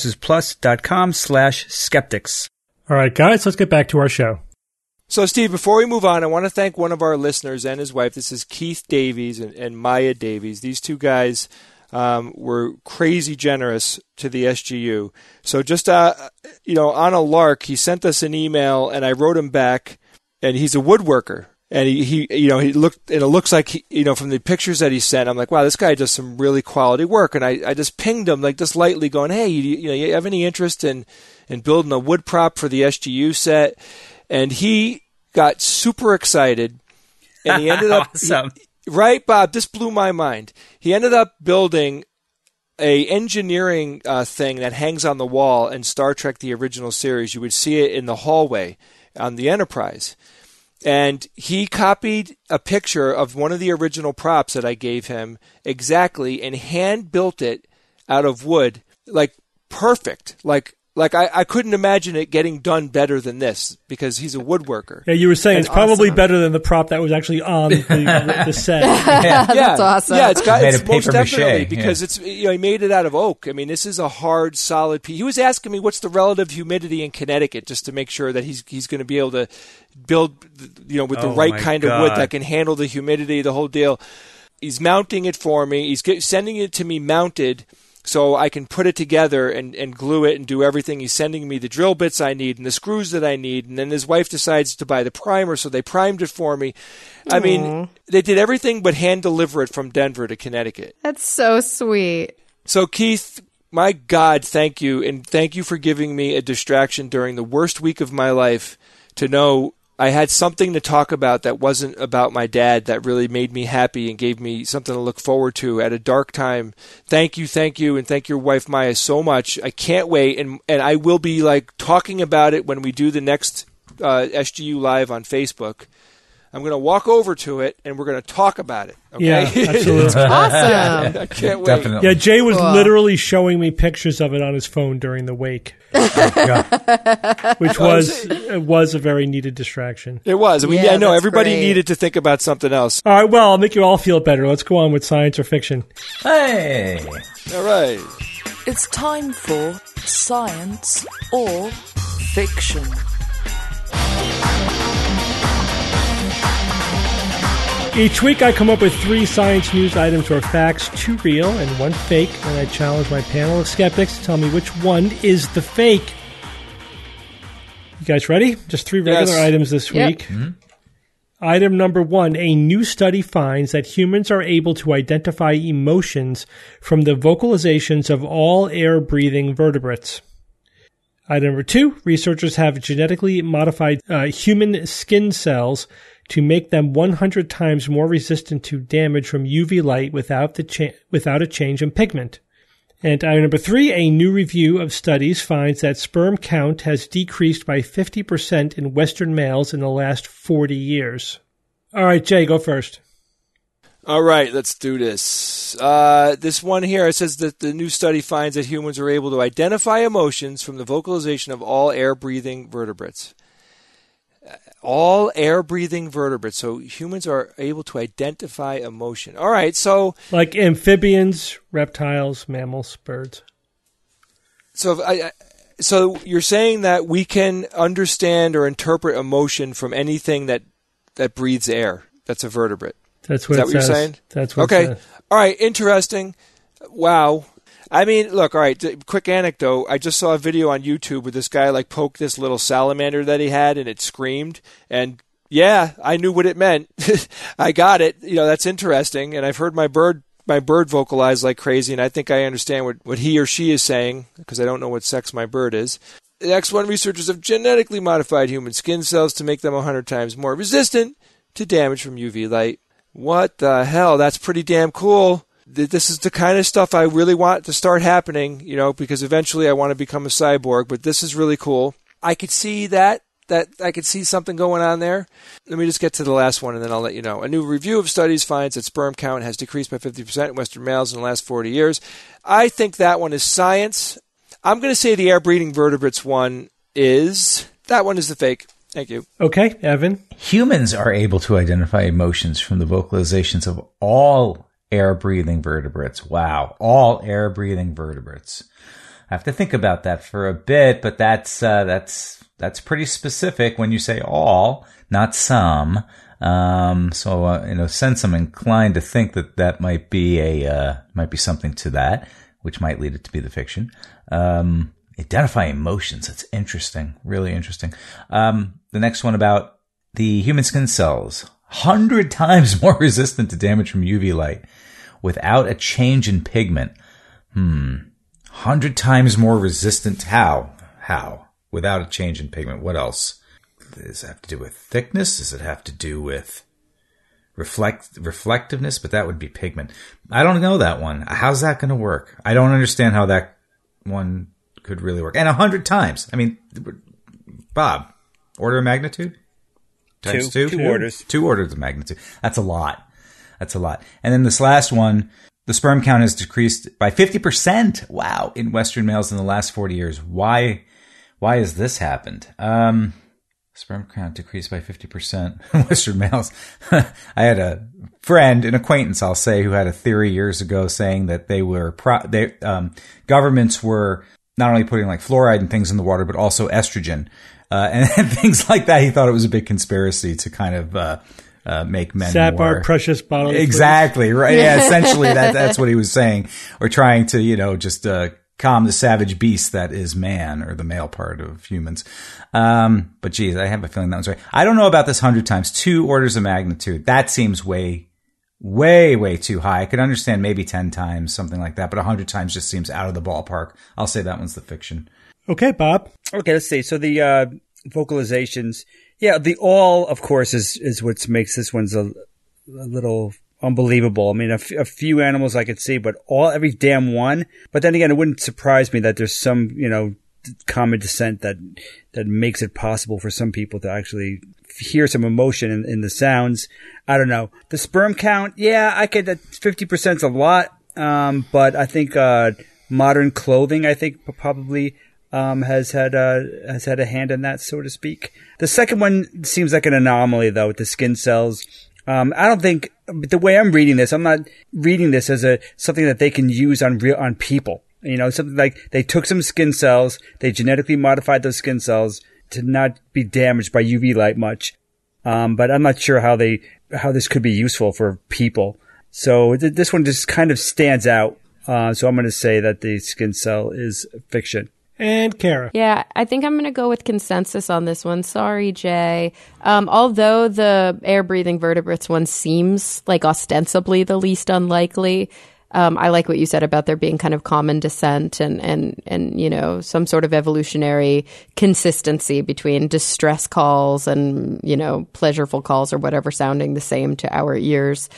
thegreatcoursesplus.com/skeptics. All right, guys, let's get back to our show. So, Steve, before we move on, I want to thank one of our listeners and his wife. This is Keith Davies and Maya Davies. These two guys were crazy generous to the SGU. So just, on a lark, he sent us an email, and I wrote him back, and he's a woodworker. And he looked, and it looks like from the pictures that he sent, I'm like, wow, this guy does some really quality work. And I just pinged him, like, just lightly going, hey, you have any interest in building a wood prop for the SGU set? And he got super excited, and he ended up, awesome. Right, Bob? This blew my mind. He ended up building a engineering thing that hangs on the wall in Star Trek: The Original Series. You would see it in the hallway. on the Enterprise. And he copied a picture of one of the original props that I gave him exactly and hand built it out of wood, like perfect. Like I couldn't imagine it getting done better than this because he's a woodworker. Yeah, you were saying it's probably awesome. better than the prop that was actually on the set. That's awesome. Yeah, it's Made it's of most paper definitely mache, because it's he made it out of oak. I mean, this is a hard, solid piece. He was asking me what's the relative humidity in Connecticut just to make sure that he's going to be able to build with the right kind of wood that can handle the humidity, the whole deal. He's mounting it for me. He's sending it to me mounted so I can put it together and glue it and do everything. He's sending me the drill bits I need and the screws that I need. And then his wife decides to buy the primer, so they primed it for me. I mean, they did everything but hand deliver it from Denver to Connecticut. That's so sweet. So, Keith, my God, thank you. And thank you for giving me a distraction during the worst week of my life to know I had something to talk about that wasn't about my dad that really made me happy and gave me something to look forward to at a dark time. Thank you, and thank your wife Maya so much. I can't wait, and I will be talking about it when we do the next SGU Live on Facebook. I'm going to walk over to it, and we're going to talk about it. Okay? Yeah, absolutely. Awesome. I can't wait. Definitely. Yeah, Jay was Cool. literally showing me pictures of it on his phone during the wake, which was a very needed distraction. It was. Yeah, I know that's everybody great. needed to think about something else. All right, well, I'll make you all feel better. Let's go on with science or fiction. Hey! All right. It's time for science or fiction. Each week I come up with 3 science news items or facts, 2 real and 1 fake, and I challenge my panel of skeptics to tell me which one is the fake. You guys ready? Just 3 regular Yes. items this Yep. week. Item number 1, a new study finds that humans are able to identify emotions from the vocalizations of all air-breathing vertebrates. Item number 2, researchers have genetically modified human skin cells to make them 100 times more resistant to damage from UV light without a change in pigment. And item number 3, a new review of studies finds that sperm count has decreased by 50% in Western males in the last 40 years. All right, Jay, go first. All right, let's do this. This one here, it says that the new study finds that humans are able to identify emotions from the vocalization of all air-breathing vertebrates. All air-breathing vertebrates. So humans are able to identify emotion. All right, so... Like amphibians, reptiles, mammals, birds. So you're saying that we can understand or interpret emotion from anything that breathes air. That's a vertebrate. That's what Is that it what you're says. saying? That's what Okay. it says. All right. Interesting. Wow. I mean, look, all right, quick anecdote. I just saw a video on YouTube where this guy poked this little salamander that he had and it screamed. And yeah, I knew what it meant. I got it. That's interesting. And I've heard my bird vocalize like crazy. And I think I understand what he or she is saying because I don't know what sex my bird is. The next one, researchers have genetically modified human skin cells to make them 100 times more resistant to damage from UV light. What the hell? That's pretty damn cool. This is the kind of stuff I really want to start happening, because eventually I want to become a cyborg, but this is really cool. I could see that I could see something going on there. Let me just get to the last one and then I'll let you know. A new review of studies finds that sperm count has decreased by 50% in Western males in the last 40 years. I think that one is science. I'm going to say the air-breathing vertebrates one is... That one is the fake. Thank you. Okay, Evan. Humans are able to identify emotions from the vocalizations of all air-breathing vertebrates. Wow. All air-breathing vertebrates. I have to think about that for a bit, but that's pretty specific when you say all, not some. So in a sense, I'm inclined to think that might be might be something to that, which might lead it to be the fiction. Identify emotions. That's interesting. Really interesting. The next one about the human skin cells. 100 times more resistant to damage from UV light without a change in pigment. 100 times more resistant. How? Without a change in pigment. What else? Does it have to do with thickness? Does it have to do with reflectiveness? But that would be pigment. I don't know that one. How's that going to work? I don't understand how that one could really work. And 100 times. I mean, Bob, Order of magnitude? Times two? Two orders. 2 orders of magnitude. That's a lot. And then this last one, the sperm count has decreased by 50%. Wow. In Western males in the last 40 years. Why has this happened? Sperm count decreased by 50% in Western males. I had a friend, an acquaintance, I'll say, who had a theory years ago saying that governments were not only putting like fluoride and things in the water, but also estrogen, and things like that. He thought it was a big conspiracy to kind of, make men sap more our precious bodily exactly right. Yeah, essentially that's what he was saying, or trying to just calm the savage beast that is man, or the male part of humans. But geez, I have a feeling that one's right. I don't know about this 100 times. 2 orders of magnitude. That seems way too high. I could understand maybe 10 times, something like that, but 100 times just seems out of the ballpark. I'll say that one's the fiction. Okay, Bob. Okay, let's see. So the vocalizations. Yeah, the all, of course, is what makes this one's a little unbelievable. I mean, a few animals I could see, but every damn one. But then again, it wouldn't surprise me that there's some, common descent that makes it possible for some people to actually hear some emotion in the sounds. I don't know. The sperm count, yeah, I could, that 50% is a lot. But I think, modern clothing, I think probably, has had a hand in that, so to speak. The second one seems like an anomaly, though, with the skin cells. I don't think, the way I'm reading this, I'm not reading this as something that they can use on people. Something like they took some skin cells, they genetically modified those skin cells to not be damaged by UV light much. But I'm not sure how this could be useful for people. So this one just kind of stands out. So I'm going to say that the skin cell is fiction. And Kara. Yeah, I think I'm going to go with consensus on this one. Sorry, Jay. Although the air-breathing vertebrates one seems like ostensibly the least unlikely, I like what you said about there being kind of common descent and some sort of evolutionary consistency between distress calls and, pleasureful calls or whatever sounding the same to our ears.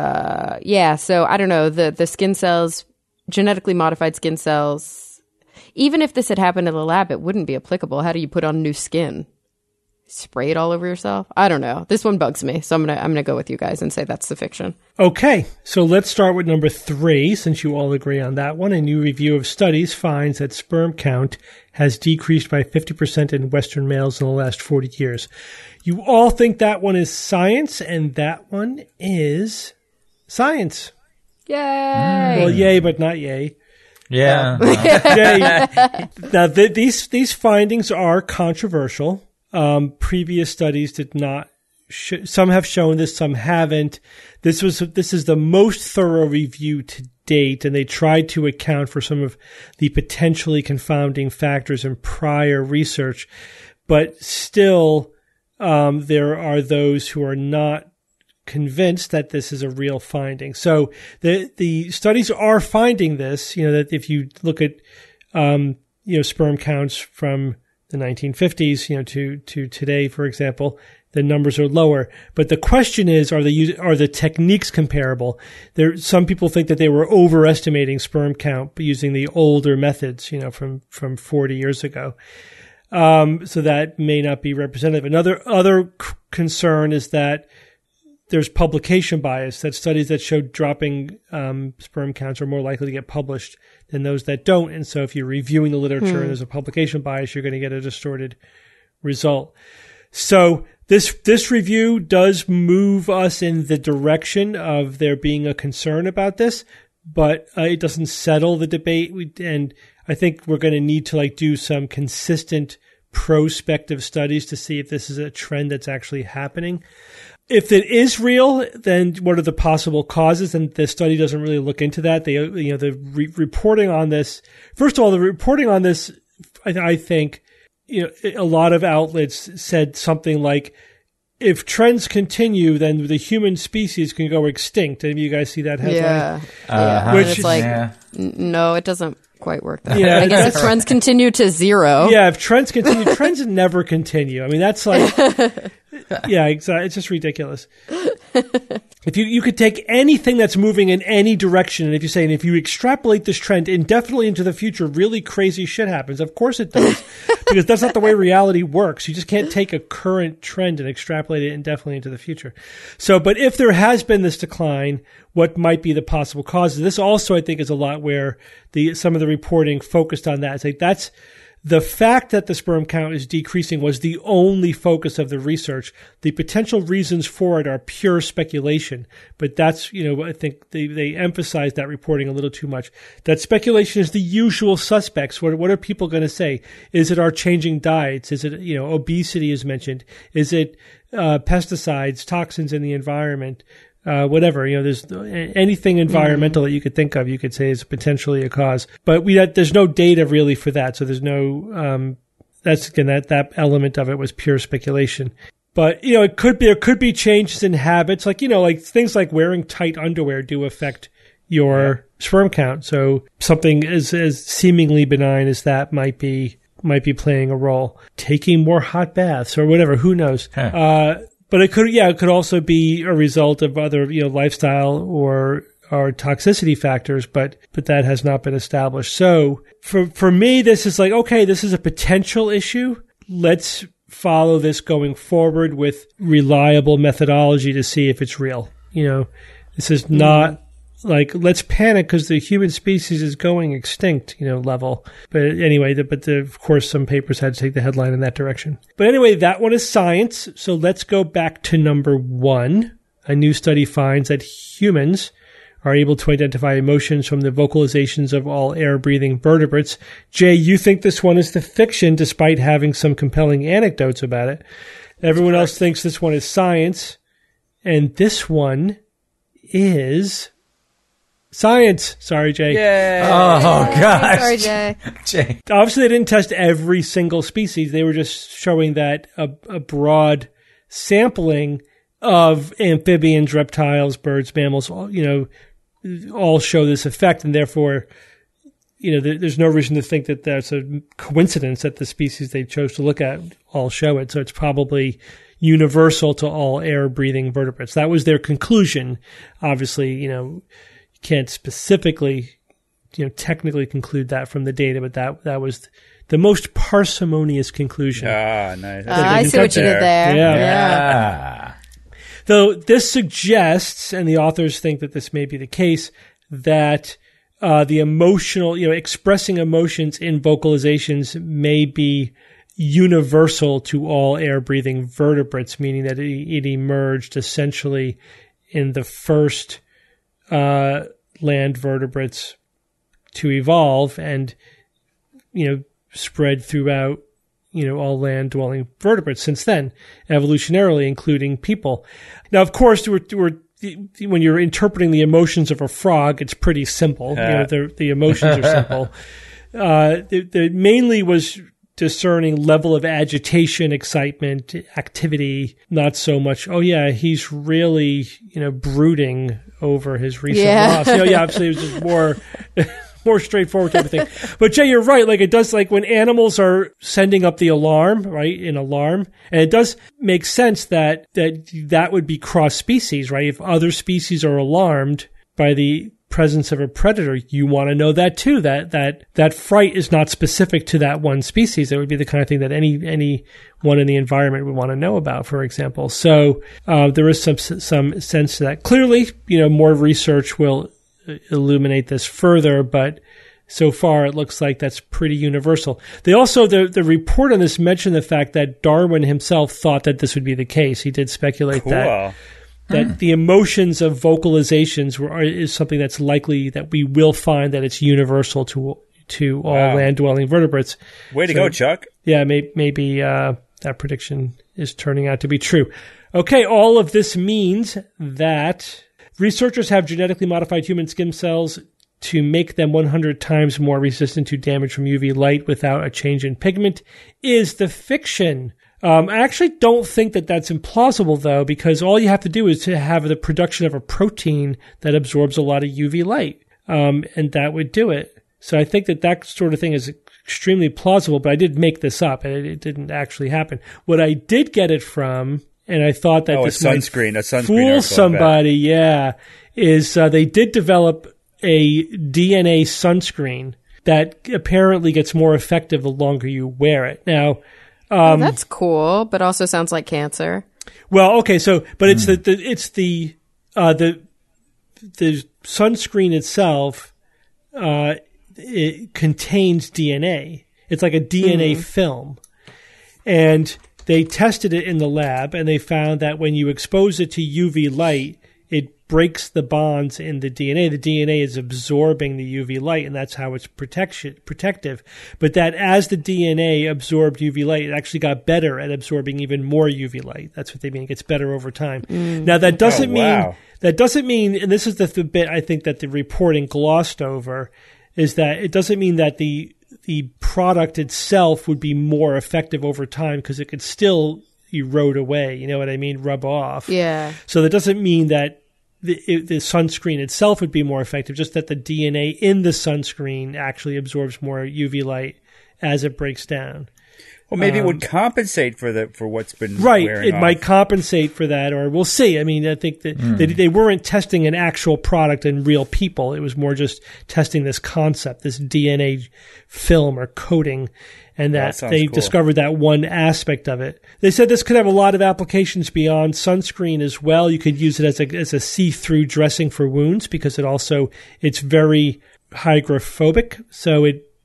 So I don't know. The skin cells, genetically modified skin cells, even if this had happened in the lab, it wouldn't be applicable. How do you put on new skin? Spray it all over yourself? I don't know. This one bugs me, so I'm gonna go with you guys and say that's the fiction. Okay, so let's start with number 3, since you all agree on that one. A new review of studies finds that sperm count has decreased by 50% in Western males in the last 40 years. You all think that one is science, and that one is science. Yay! Well, yay, but not yay. Yeah. Now, these findings are controversial. Previous studies did not. Some have shown this, some haven't. This is the most thorough review to date, and they tried to account for some of the potentially confounding factors in prior research. But still, there are those who are not convinced that this is a real finding. So the studies are finding this, that if you look at, sperm counts from the 1950s, to today, for example, the numbers are lower. But the question is, are the techniques comparable? Some people think that they were overestimating sperm count using the older methods, from 40 years ago. So that may not be representative. Other concern is that there's publication bias, that studies that show dropping sperm counts are more likely to get published than those that don't. And so if you're reviewing the literature and there's a publication bias, you're going to get a distorted result. So this review does move us in the direction of there being a concern about this, but it doesn't settle the debate. And I think we're going to need to do some consistent prospective studies to see if this is a trend that's actually happening. If it is real, then what are the possible causes? And the study doesn't really look into that. The reporting on this, first of all, the reporting on this, I think, a lot of outlets said something like, if trends continue, then the human species can go extinct. Any of you guys see that headline? Yeah. Which it's like, no, it doesn't quite work that way. I guess if trends continue to 0. Yeah, if trends continue, trends never continue. I mean, that's like, yeah, exactly. It's just ridiculous. if you could take anything that's moving in any direction, and if you extrapolate this trend indefinitely into the future, really crazy shit happens. Of course it does, because that's not the way reality works. You just can't take a current trend and extrapolate it indefinitely into the future. So, but if there has been this decline, what might be the possible causes? This also, I think, is a lot where some of the reporting focused on that. It's like that's the fact that the sperm count is decreasing was the only focus of the research. The potential reasons for it are pure speculation, but that's, I think they emphasize that reporting a little too much. That speculation is the usual suspects. What are people going to say? Is it our changing diets? Is it, obesity is mentioned? Is it pesticides, toxins in the environment? Whatever, there's anything environmental that you could think of, you could say is potentially a cause. But there's no data really for that. So there's no, that's again, that element of it was pure speculation. But, there could be changes in habits, like things like wearing tight underwear do affect your sperm count. So something as seemingly benign as that might be playing a role. Taking more hot baths or whatever, who knows? But it could also be a result of other, lifestyle or toxicity factors, but that has not been established. So for me, this is like, okay, this is a potential issue. Let's follow this going forward with reliable methodology to see if it's real. This is not like, let's panic because the human species is going extinct, level. But anyway, of course, some papers had to take the headline in that direction. But anyway, that one is science. So let's go back to number 1. A new study finds that humans are able to identify emotions from the vocalizations of all air-breathing vertebrates. Jay, you think this one is the fiction despite having some compelling anecdotes about it. Everyone else thinks this one is science. And this one is science. Sorry, Jay. Yay. Oh, gosh. Sorry, Jay. Jay. Obviously, they didn't test every single species. They were just showing that a broad sampling of amphibians, reptiles, birds, mammals, all show this effect. And therefore, there's no reason to think that that's a coincidence that the species they chose to look at all show it. So it's probably universal to all air-breathing vertebrates. That was their conclusion. Obviously, you can't specifically, technically conclude that from the data, but that was the most parsimonious conclusion. Ah, nice. I see what you did there. Yeah. Though this suggests, and the authors think that this may be the case, that the emotional, expressing emotions in vocalizations may be universal to all air-breathing vertebrates, meaning that it emerged essentially in the first land vertebrates to evolve and, spread throughout, all land-dwelling vertebrates since then, evolutionarily, including people. Now, of course, when you're interpreting the emotions of a frog, it's pretty simple. The emotions are simple. It mainly was discerning level of agitation, excitement, activity, not so much, oh yeah, he's really, brooding over his recent loss. Obviously it was just more straightforward type of thing. But Jay, you're right. Like it does, like when animals are sending up the alarm, right? An alarm. And it does make sense that would be cross species, right? If other species are alarmed by the presence of a predator, you want to know that too, that fright is not specific to that one species. It would be the kind of thing that anyone in the environment would want to know about, for example. So there is some sense to that. Clearly, more research will illuminate this further, but so far it looks like that's pretty universal. They also, the report on this mentioned the fact that Darwin himself thought that this would be the case. He did speculate that the emotions of vocalizations is something that's likely that we will find that it's universal to all land-dwelling vertebrates. Way to go, Chuck. Yeah, maybe that prediction is turning out to be true. Okay, all of this means that researchers have genetically modified human skin cells to make them 100 times more resistant to damage from UV light without a change in pigment is the fiction. I actually don't think that that's implausible, though, because all you have to do is to have the production of a protein that absorbs a lot of UV light, and that would do it. So I think that sort of thing is extremely plausible, but I did make this up, and it didn't actually happen. What I did get it from, and I thought that this a might sunscreen fool somebody. Yeah, is they did develop a DNA sunscreen that apparently gets more effective the longer you wear it. Now, that's cool, but also sounds like cancer. Well, okay, so but it's the sunscreen itself. It contains DNA. It's like a DNA film, and they tested it in the lab, and they found that when you expose it to UV light, it breaks the bonds in the DNA. The DNA is absorbing the UV light, and that's how it's protective. But that as the DNA absorbed UV light, it actually got better at absorbing even more UV light. That's what they mean. It gets better over time. Now, that doesn't mean, and this is the bit I think that the reporting glossed over, is that it doesn't mean that the product itself would be more effective over time, because it could still erode away, you know what I mean, rub off. Yeah. So that doesn't mean that the sunscreen itself would be more effective, just that the DNA in the sunscreen actually absorbs more UV light as it breaks down. Well, maybe it would compensate for what's been right. wearing off. Might compensate for that, or we'll see. I mean, I think that they weren't testing an actual product in real people. It was more just testing this concept, this DNA film or coating, and that they discovered that one aspect of it. They said this could have a lot of applications beyond sunscreen as well. You could use it as a see-through dressing for wounds, because it's very hygrophobic. So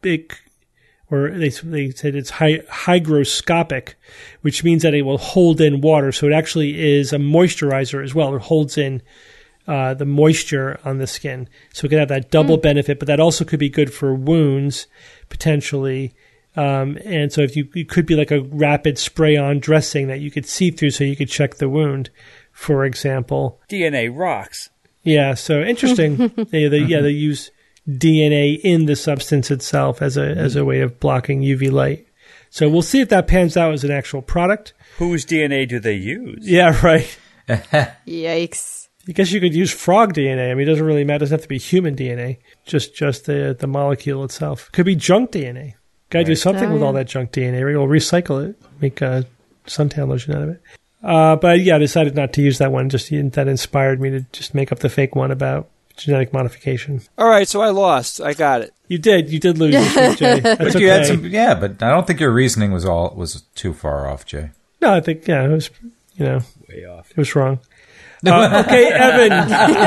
they said it's hygroscopic, which means that it will hold in water. So it actually is a moisturizer as well. It holds in the moisture on the skin. So it could have that double benefit, but that also could be good for wounds, potentially. And so if it could be like a rapid spray-on dressing that you could see through, so you could check the wound, for example. DNA rocks. Yeah, so interesting. They use DNA in the substance itself as a way of blocking UV light. So we'll see if that pans out as an actual product. Whose DNA do they use? Yeah, right. Yikes. I guess you could use frog DNA. I mean, it doesn't really matter. It doesn't have to be human DNA. Just the molecule itself. Could be junk DNA. Got to do something with all that junk DNA. We'll recycle it, make a suntan lotion out of it. But yeah, I decided not to use that one. Just that inspired me to just make up the fake one about genetic modification. All right, so I lost. I got it. You did lose this week, Jay. That's but okay. you had but I don't think your reasoning was too far off, Jay. No, I think it was way off. It was wrong. Okay, Evan,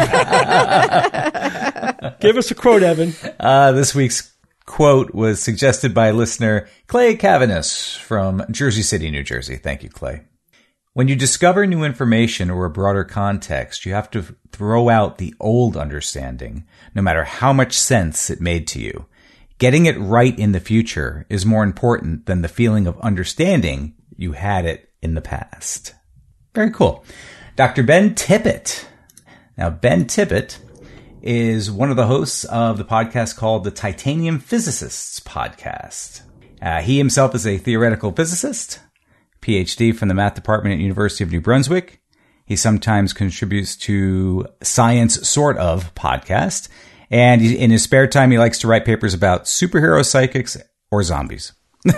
give us a quote, Evan. This week's quote was suggested by listener Clay Cavanis from Jersey City, New Jersey. Thank you, Clay. When you discover new information or a broader context, you have to throw out the old understanding, no matter how much sense it made to you. Getting it right in the future is more important than the feeling of understanding you had it in the past. Very cool. Dr. Ben Tippett. Now, Ben Tippett is one of the hosts of the podcast called the Titanium Physicists Podcast. He himself is a theoretical physicist, PhD from the math department at University of New Brunswick. He sometimes contributes to Science Sort Of podcast. And in his spare time, he likes to write papers about superhero psychics or zombies.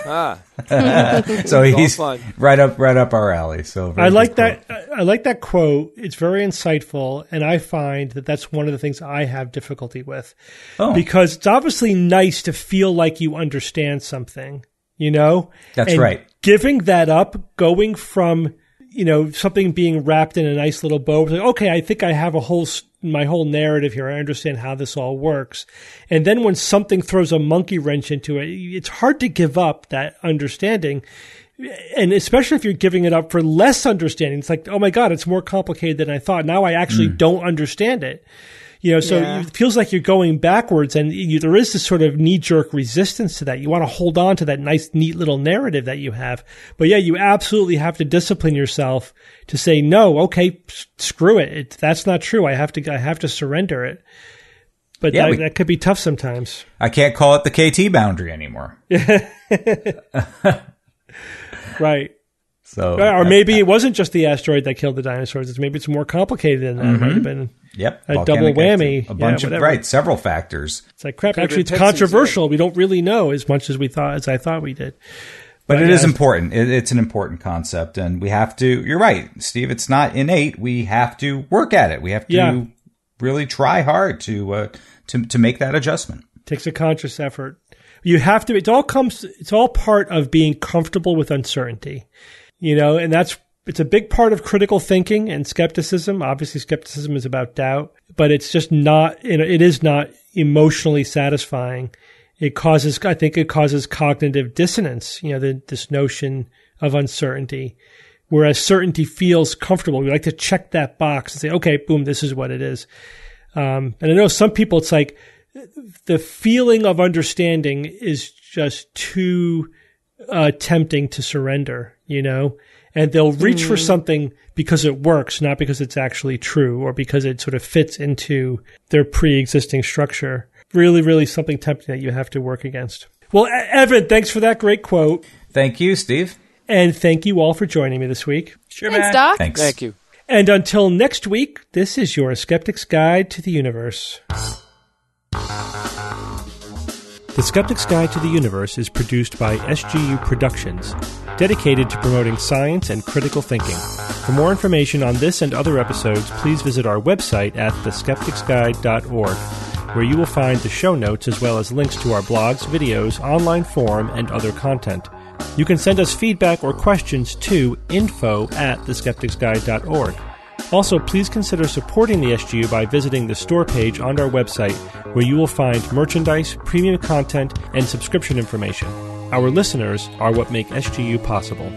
So he's right up our alley. So I like that. I like that quote. It's very insightful, and I find that that's one of the things I have difficulty with, because it's obviously nice to feel like you understand something. That's right. Giving that up, going from something being wrapped in a nice little bow. Like, okay, I think I have my whole narrative here. I understand how this all works. And then when something throws a monkey wrench into it, it's hard to give up that understanding. And especially if you're giving it up for less understanding, it's like, oh my God, it's more complicated than I thought. Now I actually don't understand it. It feels like you're going backwards, and there is this sort of knee-jerk resistance to that. You want to hold on to that nice, neat little narrative that you have. But yeah, you absolutely have to discipline yourself to say, no, okay, screw it. That's not true. I have to surrender it. But that could be tough sometimes. I can't call it the KT boundary anymore. Right. So, or maybe it wasn't just the asteroid that killed the dinosaurs. Maybe it's more complicated than that. It might have been a double whammy. A bunch of several factors. It's like crap. Actually, it's controversial. We don't really know as much as I thought we did. But it is important. It's an important concept, and we have to. You're right, Steve. It's not innate. We have to work at it. We have to really try hard to make that adjustment. It takes a conscious effort. You have to. It's all part of being comfortable with uncertainty, and it's a big part of critical thinking and skepticism. Obviously, skepticism is about doubt, but it's just not. It is not emotionally satisfying. I think it causes cognitive dissonance, this notion of uncertainty, whereas certainty feels comfortable. We like to check that box and say, okay, boom, this is what it is. And I know some people, it's like the feeling of understanding is just too tempting to surrender, and they'll reach for something because it works, not because it's actually true or because it sort of fits into their pre-existing structure. Really, really something tempting that you have to work against. Well, Evan, thanks for that great quote. Thank you, Steve. And thank you all for joining me this week. Sure, Thanks, man. Doc. Thanks. Thank you. And until next week, this is your Skeptic's Guide to the Universe. The Skeptic's Guide to the Universe is produced by SGU Productions, dedicated to promoting science and critical thinking. For more information on this and other episodes, please visit our website at theskepticsguide.org, where you will find the show notes as well as links to our blogs, videos, online forum, and other content. You can send us feedback or questions to info@theskepticsguide.org. Also, please consider supporting the SGU by visiting the store page on our website, where you will find merchandise, premium content, and subscription information. Our listeners are what make SGU possible.